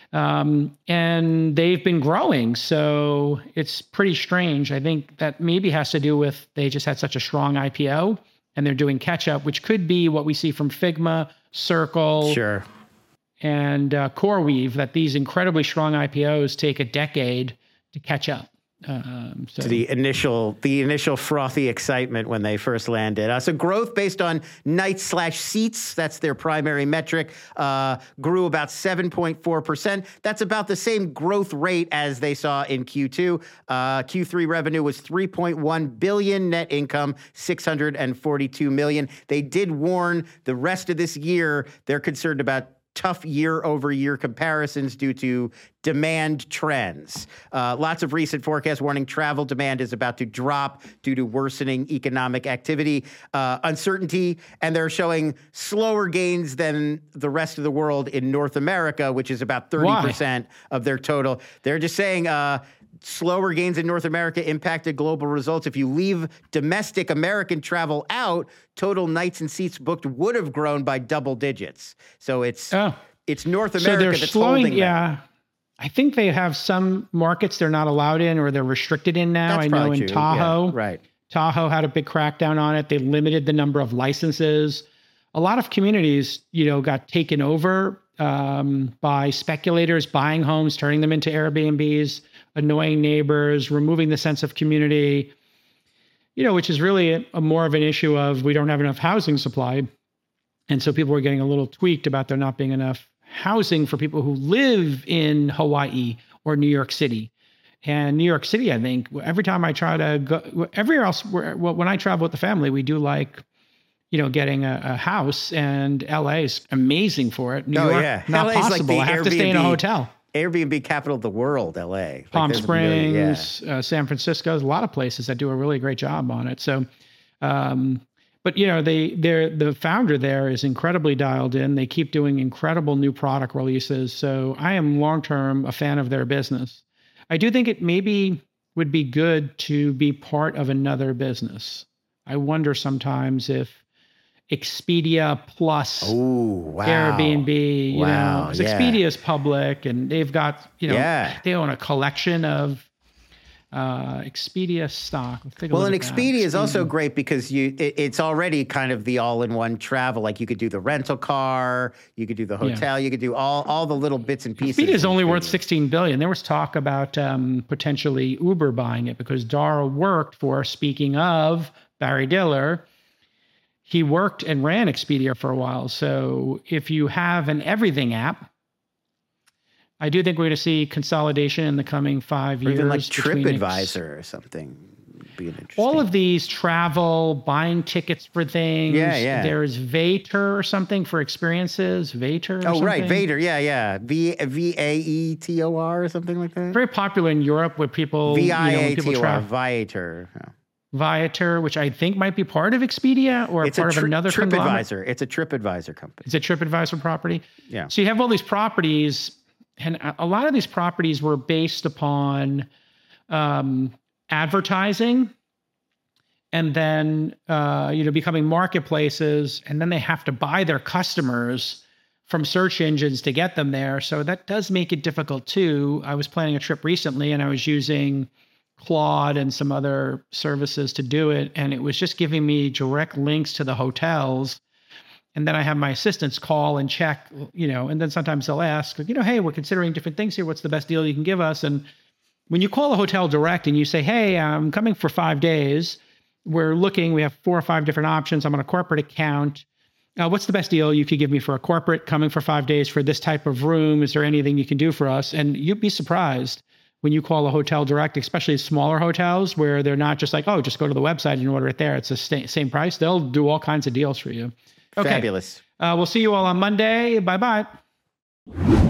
And they've been growing. So it's pretty strange. I think that maybe has to do with they just had such a strong IPO and they're doing catch up, which could be what we see from Figma, Circle, sure, and CoreWeave, that these incredibly strong IPOs take a decade to catch up. To the initial frothy excitement when they first landed. So growth based on nights/seats, that's their primary metric, grew about 7.4%. That's about the same growth rate as they saw in Q2. Q3 revenue was $3.1 billion, net income $642 million. They did warn the rest of this year they're concerned about tough year-over-year comparisons due to demand trends. Lots of recent forecasts warning travel demand is about to drop due to worsening economic activity, uncertainty, and they're showing slower gains than the rest of the world in North America, which is about 30% of their total. They're just saying slower gains in North America impacted global results. If you leave domestic American travel out, total nights and seats booked would have grown by double digits. So it's North America that's holding them. I think they have some markets they're not allowed in or they're restricted in now. That's I know in true. Tahoe, right. Tahoe had a big crackdown on it. They limited the number of licenses. A lot of communities, got taken over by speculators buying homes, turning them into Airbnbs, annoying neighbors, removing the sense of community, which is really a more of an issue of we don't have enough housing supply. And so people were getting a little tweaked about there not being enough housing for people who live in Hawaii or New York City. And New York City, I think, every time I try to go, everywhere else, when I travel with the family, we do like, getting a house, and LA is amazing for it. New York, not LA's possible. Like I have to stay in a hotel. Airbnb capital of the world, LA. Palm Springs, San Francisco, there's a lot of places that do a really great job on it. So, but the founder there is incredibly dialed in. They keep doing incredible new product releases. So I am long-term a fan of their business. I do think it maybe would be good to be part of another business. I wonder sometimes if Expedia plus Airbnb, because Expedia is public and they've got, they own a collection of Expedia stock. Well, and Expedia is also great because it's already kind of the all-in-one travel. Like you could do the rental car, you could do the hotel, you could do all the little bits and pieces. Expedia is only worth $16 billion. There was talk about potentially Uber buying it because Dara worked for, speaking of Barry Diller, he worked and ran Expedia for a while. So if you have an everything app, I do think we're going to see consolidation in the coming 5 years. Even like TripAdvisor or something. Be an interesting. All of these travel, buying tickets for things. Yeah. There's Vator or something for experiences. Vator. Right. Vator. Yeah. VAETOR or something like that. Very popular in Europe with people. VIATOR. Viator. Yeah. Viator, which I think might be part of Expedia or part of another TripAdvisor. It's a TripAdvisor company. It's a TripAdvisor property. Yeah. So you have all these properties, and a lot of these properties were based upon advertising, and then becoming marketplaces, and then they have to buy their customers from search engines to get them there. So that does make it difficult too. I was planning a trip recently, and I was using Claude and some other services to do it. And it was just giving me direct links to the hotels. And then I have my assistants call and check, and then sometimes they'll ask, hey, we're considering different things here. What's the best deal you can give us? And when you call a hotel direct and you say, hey, I'm coming for 5 days, we have 4 or 5 different options. I'm on a corporate account. What's the best deal you could give me for a corporate coming for 5 days for this type of room? Is there anything you can do for us? And you'd be surprised when you call a hotel direct, especially smaller hotels where they're not just like, oh, just go to the website and order it there. It's the same price. They'll do all kinds of deals for you. Okay. Fabulous. We'll see you all on Monday. Bye-bye.